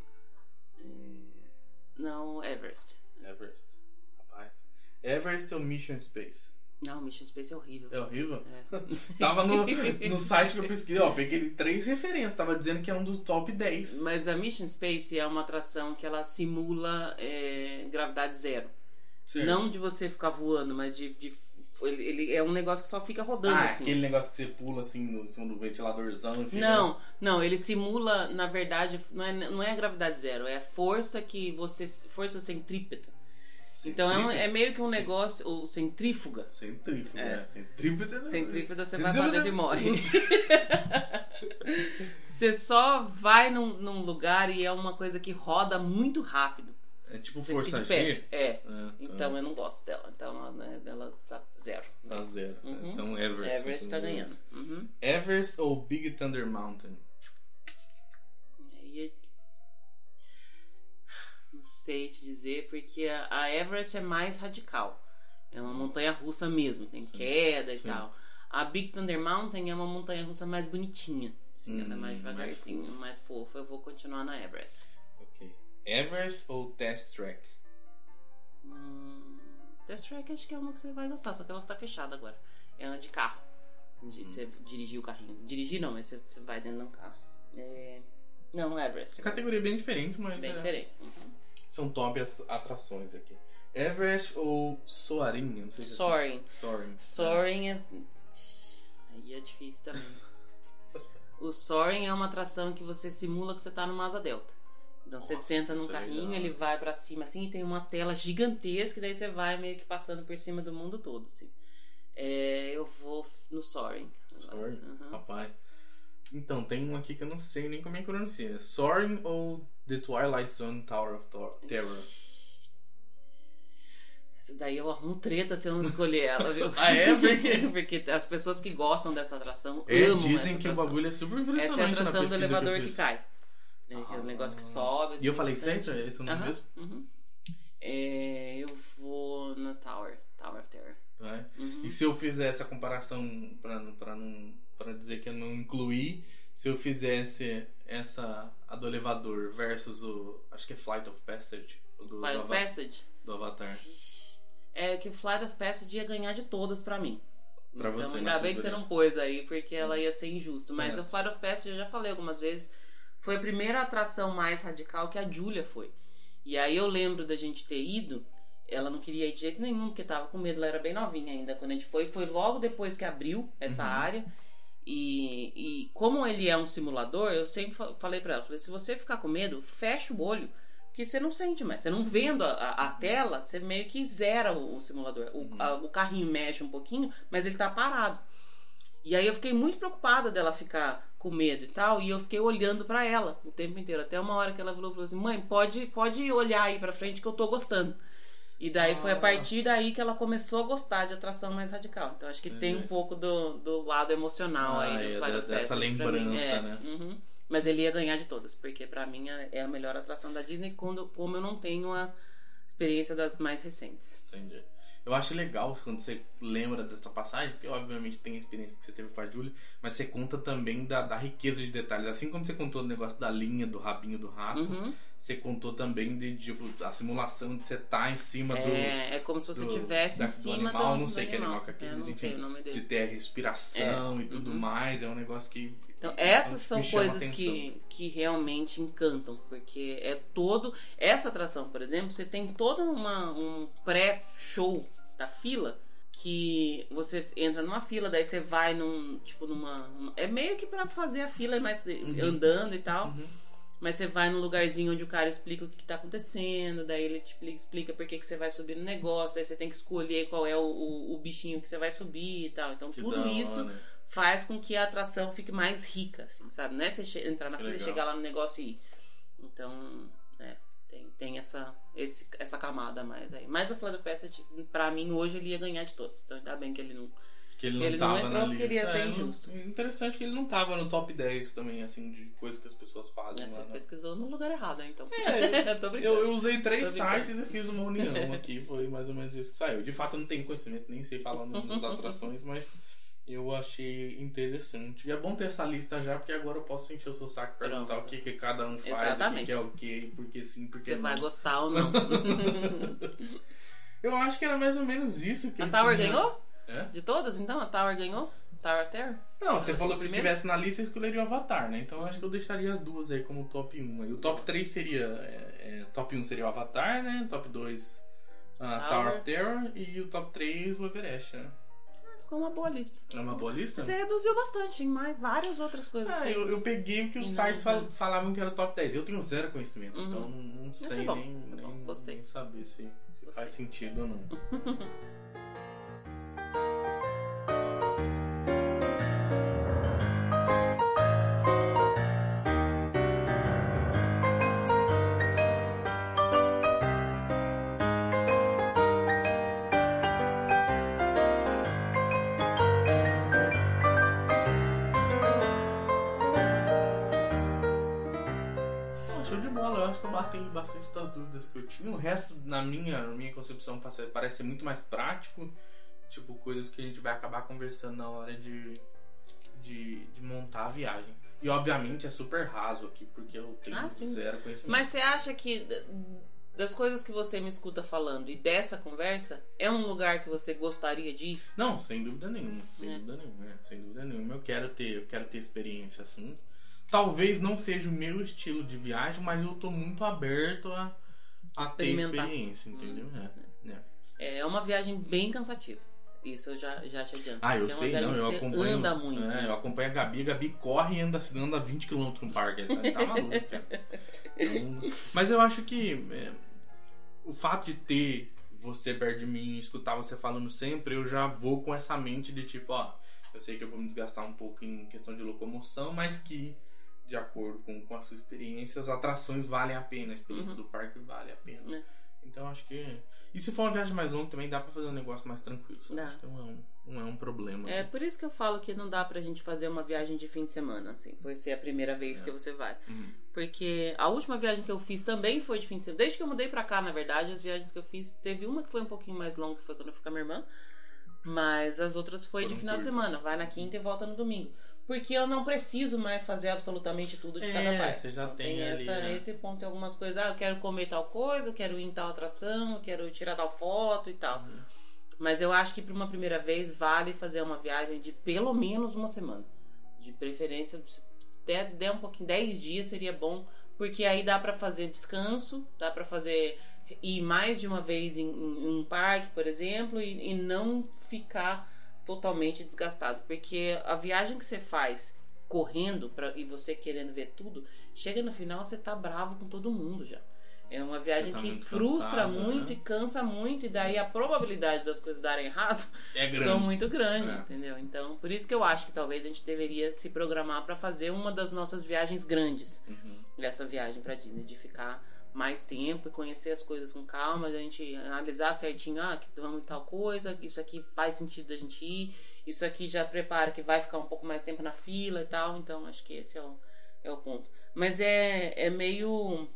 Não, Everest.
Everest. Rapaz. Everest ou Mission Space?
Não, Mission Space é horrível.
É horrível? Tava no site que eu pesquisei, peguei 3 referências, tava dizendo que é um dos top 10.
Mas a Mission Space é uma atração que ela simula gravidade zero. Certo. Não de você ficar voando, mas ele é um negócio que só fica rodando assim.
Aquele negócio que você pula assim no cima do ventiladorzão.
Não, ele simula, na verdade, não é a gravidade zero, é a força força centrípeta. Então é meio que um negócio, ou centrífuga.
Centrípeta.
Centrípeta você vai pra dentro e morre. Você só vai num lugar e é uma coisa que roda muito rápido.
É tipo força G?
Então eu não gosto dela. Então ela tá zero.
Tá zero.
Uhum.
Então Everest
tá ganhando. Uhum.
Everest ou Big Thunder Mountain?
Não sei te dizer, porque a Everest é mais radical. É uma montanha-russa mesmo, tem queda e tal. A Big Thunder Mountain é uma montanha-russa mais bonitinha. Assim, ela é mais devagarzinho, mais fofa. Eu vou continuar na Everest.
Ok. Everest ou Test Track?
Test Track acho que é uma que você vai gostar, só que ela tá fechada agora. É uma de carro. Você dirigir o carrinho. Dirigir não, mas você vai dentro de um carro. Não, Everest.
Categoria bem diferente, mas
Bem diferente.
são top atrações aqui. Everest ou Soaring? Não sei se
Soaring.
Soaring.
Soaring aí é difícil também. O Soaring é uma atração que você simula que você tá numa asa delta. Então você senta num carrinho, ele vai pra cima assim, e tem uma tela gigantesca, e daí você vai meio que passando por cima do mundo todo, assim. Eu vou no Soaring.
Soaring? Rapaz. Então, tem um aqui que eu não sei nem como é que pronuncia. Soaring ou The Twilight Zone Tower of Terror?
Essa daí eu arrumo treta se eu não escolher ela, viu? Porque as pessoas que gostam dessa atração amam
dizem
essa
que
atração.
O bagulho é super impressionante.
Essa é a atração do elevador
que
que cai. É o negócio que sobe.
E eu falei certo? É esse o nome mesmo?
Eu vou no Tower of Terror.
Vai. E se eu fizer essa comparação pra dizer que eu não incluí, se eu fizesse a do elevador versus acho que é Flight of Passage do Avatar.
É que o Flight of Passage ia ganhar de todas pra mim.
Pra
então
você,
ainda bem que você não pôs aí, porque ela ia ser injusto. Mas o Flight of Passage, eu já falei algumas vezes, foi a primeira atração mais radical que a Julia foi. E aí eu lembro da gente ter ido. Ela não queria ir de jeito nenhum, porque tava com medo, ela era bem novinha ainda quando a gente foi. Foi logo depois que abriu essa área. E como ele é um simulador, eu sempre falei pra ela, se você ficar com medo, fecha o olho, que você não sente mais. Você não vendo a tela, você meio que zera o simulador. O carrinho mexe um pouquinho, mas ele tá parado. E aí eu fiquei muito preocupada dela ficar com medo e tal, e eu fiquei olhando pra ela o tempo inteiro. Até uma hora que ela falou assim, mãe, pode olhar aí pra frente que eu tô gostando. E daí foi a partir daí que ela começou a gostar de atração mais radical. Então acho que tem um pouco do lado emocional aí do Flight of Passage.
Dessa lembrança, né?
Mas ele ia ganhar de todas, porque pra mim é a melhor atração da Disney, como eu não tenho a experiência das mais recentes.
Entendi. Eu acho legal quando você lembra dessa passagem, porque obviamente tem a experiência que você teve com a Julia, mas você conta também da riqueza de detalhes. Assim como você contou o negócio da linha, do rabinho do rato, você contou também de tipo, a simulação de você estar em cima do...
É como se você estivesse em cima do
animal. Não sei que animal que é aquele,
não sei o nome dele.
De ter a respiração e tudo mais. É um negócio que...
Então, essas são coisas que realmente encantam, porque é todo... Essa atração, por exemplo, você tem todo um pré-show da fila, que você entra numa fila, daí você vai numa... É meio que pra fazer a fila, mas andando e tal. Mas você vai num lugarzinho onde o cara explica o que tá acontecendo, daí ele te explica por que você vai subir no negócio, daí você tem que escolher qual é o bichinho que você vai subir e tal. Então tudo isso faz com que a atração fique mais rica, assim, sabe? Não é você entrar na fila e chegar lá no negócio e ir. Então, tem essa camada mais aí. Mas o Flight of Passage, pra mim, hoje ele ia ganhar de todos. Então ainda bem que ele não...
Que ele não entrou
porque ele ia ser injusto.
Interessante que ele não tava no top 10 também, assim, de coisas que as pessoas fazem.
Você pesquisou no lugar errado, então.
Tô brincando. Eu usei 3 sites e fiz uma união aqui. Foi mais ou menos isso que saiu. De fato, eu não tenho conhecimento, nem sei falar das atrações, mas eu achei interessante. E é bom ter essa lista já, porque agora eu posso encher o seu saco e perguntar o que cada um faz, o que é o que, porque sim, porque
você
não.
vai gostar ou não.
Eu acho que era mais ou menos isso que
a Tower ganhou?
É?
De todas, então? A Tower ganhou? Tower of Terror?
Não, você falou que se tivesse na lista, eu escolheria o Avatar, né? Então eu acho que eu deixaria as duas aí como top 1. E o top 3 seria... top 1 seria o Avatar, né? Top 2 a Tower of Terror. E o top 3 o Everest, né?
Ficou uma boa lista.
É uma boa lista?
Você reduziu bastante, tem várias outras coisas.
Eu peguei o que os sites falavam que era o top 10. Eu tenho zero conhecimento, então não sei nem saber se faz sentido ou não. Show de bola, eu acho que eu bati bastante das dúvidas que eu tinha. O resto, na minha concepção, parece ser muito mais prático. Tipo, coisas que a gente vai acabar conversando na hora de montar a viagem. E obviamente é super raso aqui, porque eu tenho zero conhecimento.
Mas você acha que das coisas que você me escuta falando e dessa conversa, é um lugar que você gostaria de ir?
Não, sem dúvida nenhuma. Sem dúvida nenhuma. Eu quero ter experiência assim. Talvez não seja o meu estilo de viagem, mas eu tô muito aberto a ter experiência, entendeu?
É uma viagem bem cansativa. Isso eu já te adianto.
Eu sei, não, eu acompanho.
Anda muito.
Eu acompanho a Gabi corre e anda 20 km no parque. Tá maluco, cara. Então, mas eu acho que o fato de ter você perto de mim, escutar você falando sempre, eu já vou com essa mente de tipo, eu sei que eu vou me desgastar um pouco em questão de locomoção, mas que, de acordo com a sua experiência, as atrações valem a pena, a experiência do parque vale a pena. Então acho que... E se for uma viagem mais longa também dá pra fazer um negócio mais tranquilo. Acho que não é um problema.
É por isso que eu falo que não dá pra gente fazer uma viagem de fim de semana, assim, por ser a primeira vez que você vai. Porque a última viagem que eu fiz também foi de fim de semana. Desde que eu mudei pra cá, na verdade, as viagens que eu fiz, teve uma que foi um pouquinho mais longa, que foi quando eu fui com a minha irmã. Mas as outras foi de final de semana. Vai na quinta e volta no domingo. Porque eu não preciso mais fazer absolutamente tudo de cada parte.
Você já
então,
tem ali,
esse ponto. Tem algumas coisas. Eu quero comer tal coisa, eu quero ir em tal atração, eu quero tirar tal foto e tal. Mas eu acho que para uma primeira vez vale fazer uma viagem de pelo menos uma semana. De preferência, se der um pouquinho, 10 dias seria bom. Porque aí dá pra fazer descanso, dá pra fazer... ir mais de uma vez em um parque, por exemplo, e não ficar totalmente desgastado. Porque a viagem que você faz correndo e você querendo ver tudo, chega no final você tá bravo com todo mundo já. É uma viagem que frustra muito, e cansa muito, e daí a probabilidade das coisas darem errado são muito grandes, entendeu? Então, por isso que eu acho que talvez a gente deveria se programar para fazer uma das nossas viagens grandes. Essa viagem para Disney, de ficar mais tempo e conhecer as coisas com calma, a gente analisar certinho, que vamos em tal coisa, isso aqui faz sentido da gente ir, isso aqui já prepara que vai ficar um pouco mais tempo na fila e tal. Então acho que esse é o ponto. Mas é meio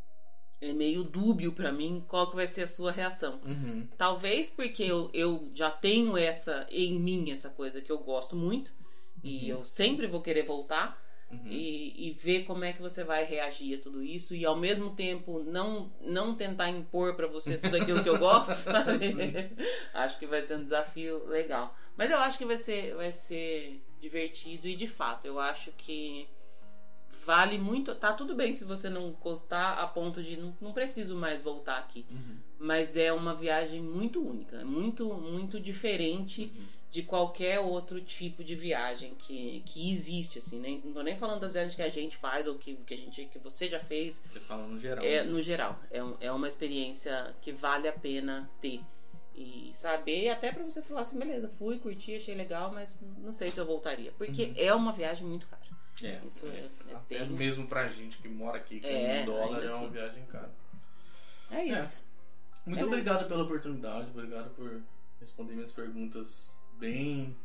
dúbio pra mim qual que vai ser a sua reação. Talvez porque eu já tenho em mim essa coisa que eu gosto muito, e eu sempre vou querer voltar. E ver como é que você vai reagir a tudo isso, e ao mesmo tempo não tentar impor pra você tudo aquilo que eu gosto, sabe? Acho que vai ser um desafio legal, mas eu acho que vai ser divertido. E de fato eu acho que vale muito. Tá tudo bem se você não gostar a ponto de não preciso mais voltar aqui, mas é uma viagem muito única, muito, muito diferente de qualquer outro tipo de viagem que existe, assim, né? Não tô nem falando das viagens que a gente faz ou que você já fez.
Você fala no geral.
No geral. É uma experiência que vale a pena ter. E saber, até pra você falar assim, beleza, fui, curti, achei legal, mas não sei se eu voltaria. Porque é uma viagem muito cara. Isso
até
bem...
mesmo pra gente que mora aqui com $1 é uma viagem cara.
É isso.
Muito obrigado pela oportunidade, obrigado por responder minhas perguntas bem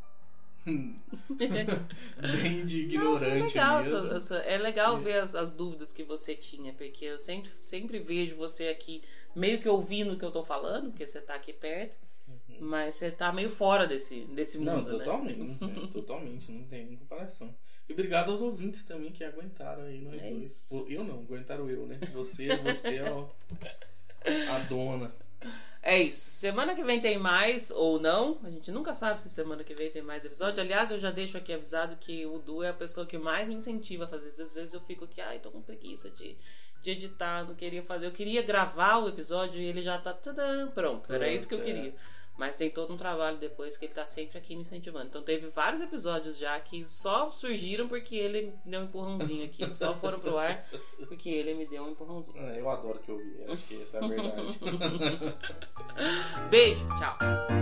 de ignorante.
É legal ver as dúvidas que você tinha, porque eu sempre vejo você aqui meio que ouvindo o que eu tô falando, porque você tá aqui perto, mas você tá meio fora desse mundo.
Não, totalmente, totalmente, não tem comparação. E obrigado aos ouvintes também que aguentaram aí nós dois.
Isso.
Eu não, aguentaram eu, né? Você é a dona.
É isso. Semana que vem tem mais ou não. A gente nunca sabe se semana que vem tem mais episódio. Aliás, eu já deixo aqui avisado que o Du é a pessoa que mais me incentiva a fazer isso. Às vezes eu fico aqui, tô com preguiça de editar, não queria fazer. Eu queria gravar o episódio e ele já tá pronto. Era isso que eu queria. Mas tem todo um trabalho depois que ele tá sempre aqui me incentivando. Então teve vários episódios já que só surgiram porque ele me deu um empurrãozinho aqui. Só foram pro ar porque ele me deu um empurrãozinho.
Eu adoro te ouvir. Acho que essa é a verdade.
Beijo, tchau.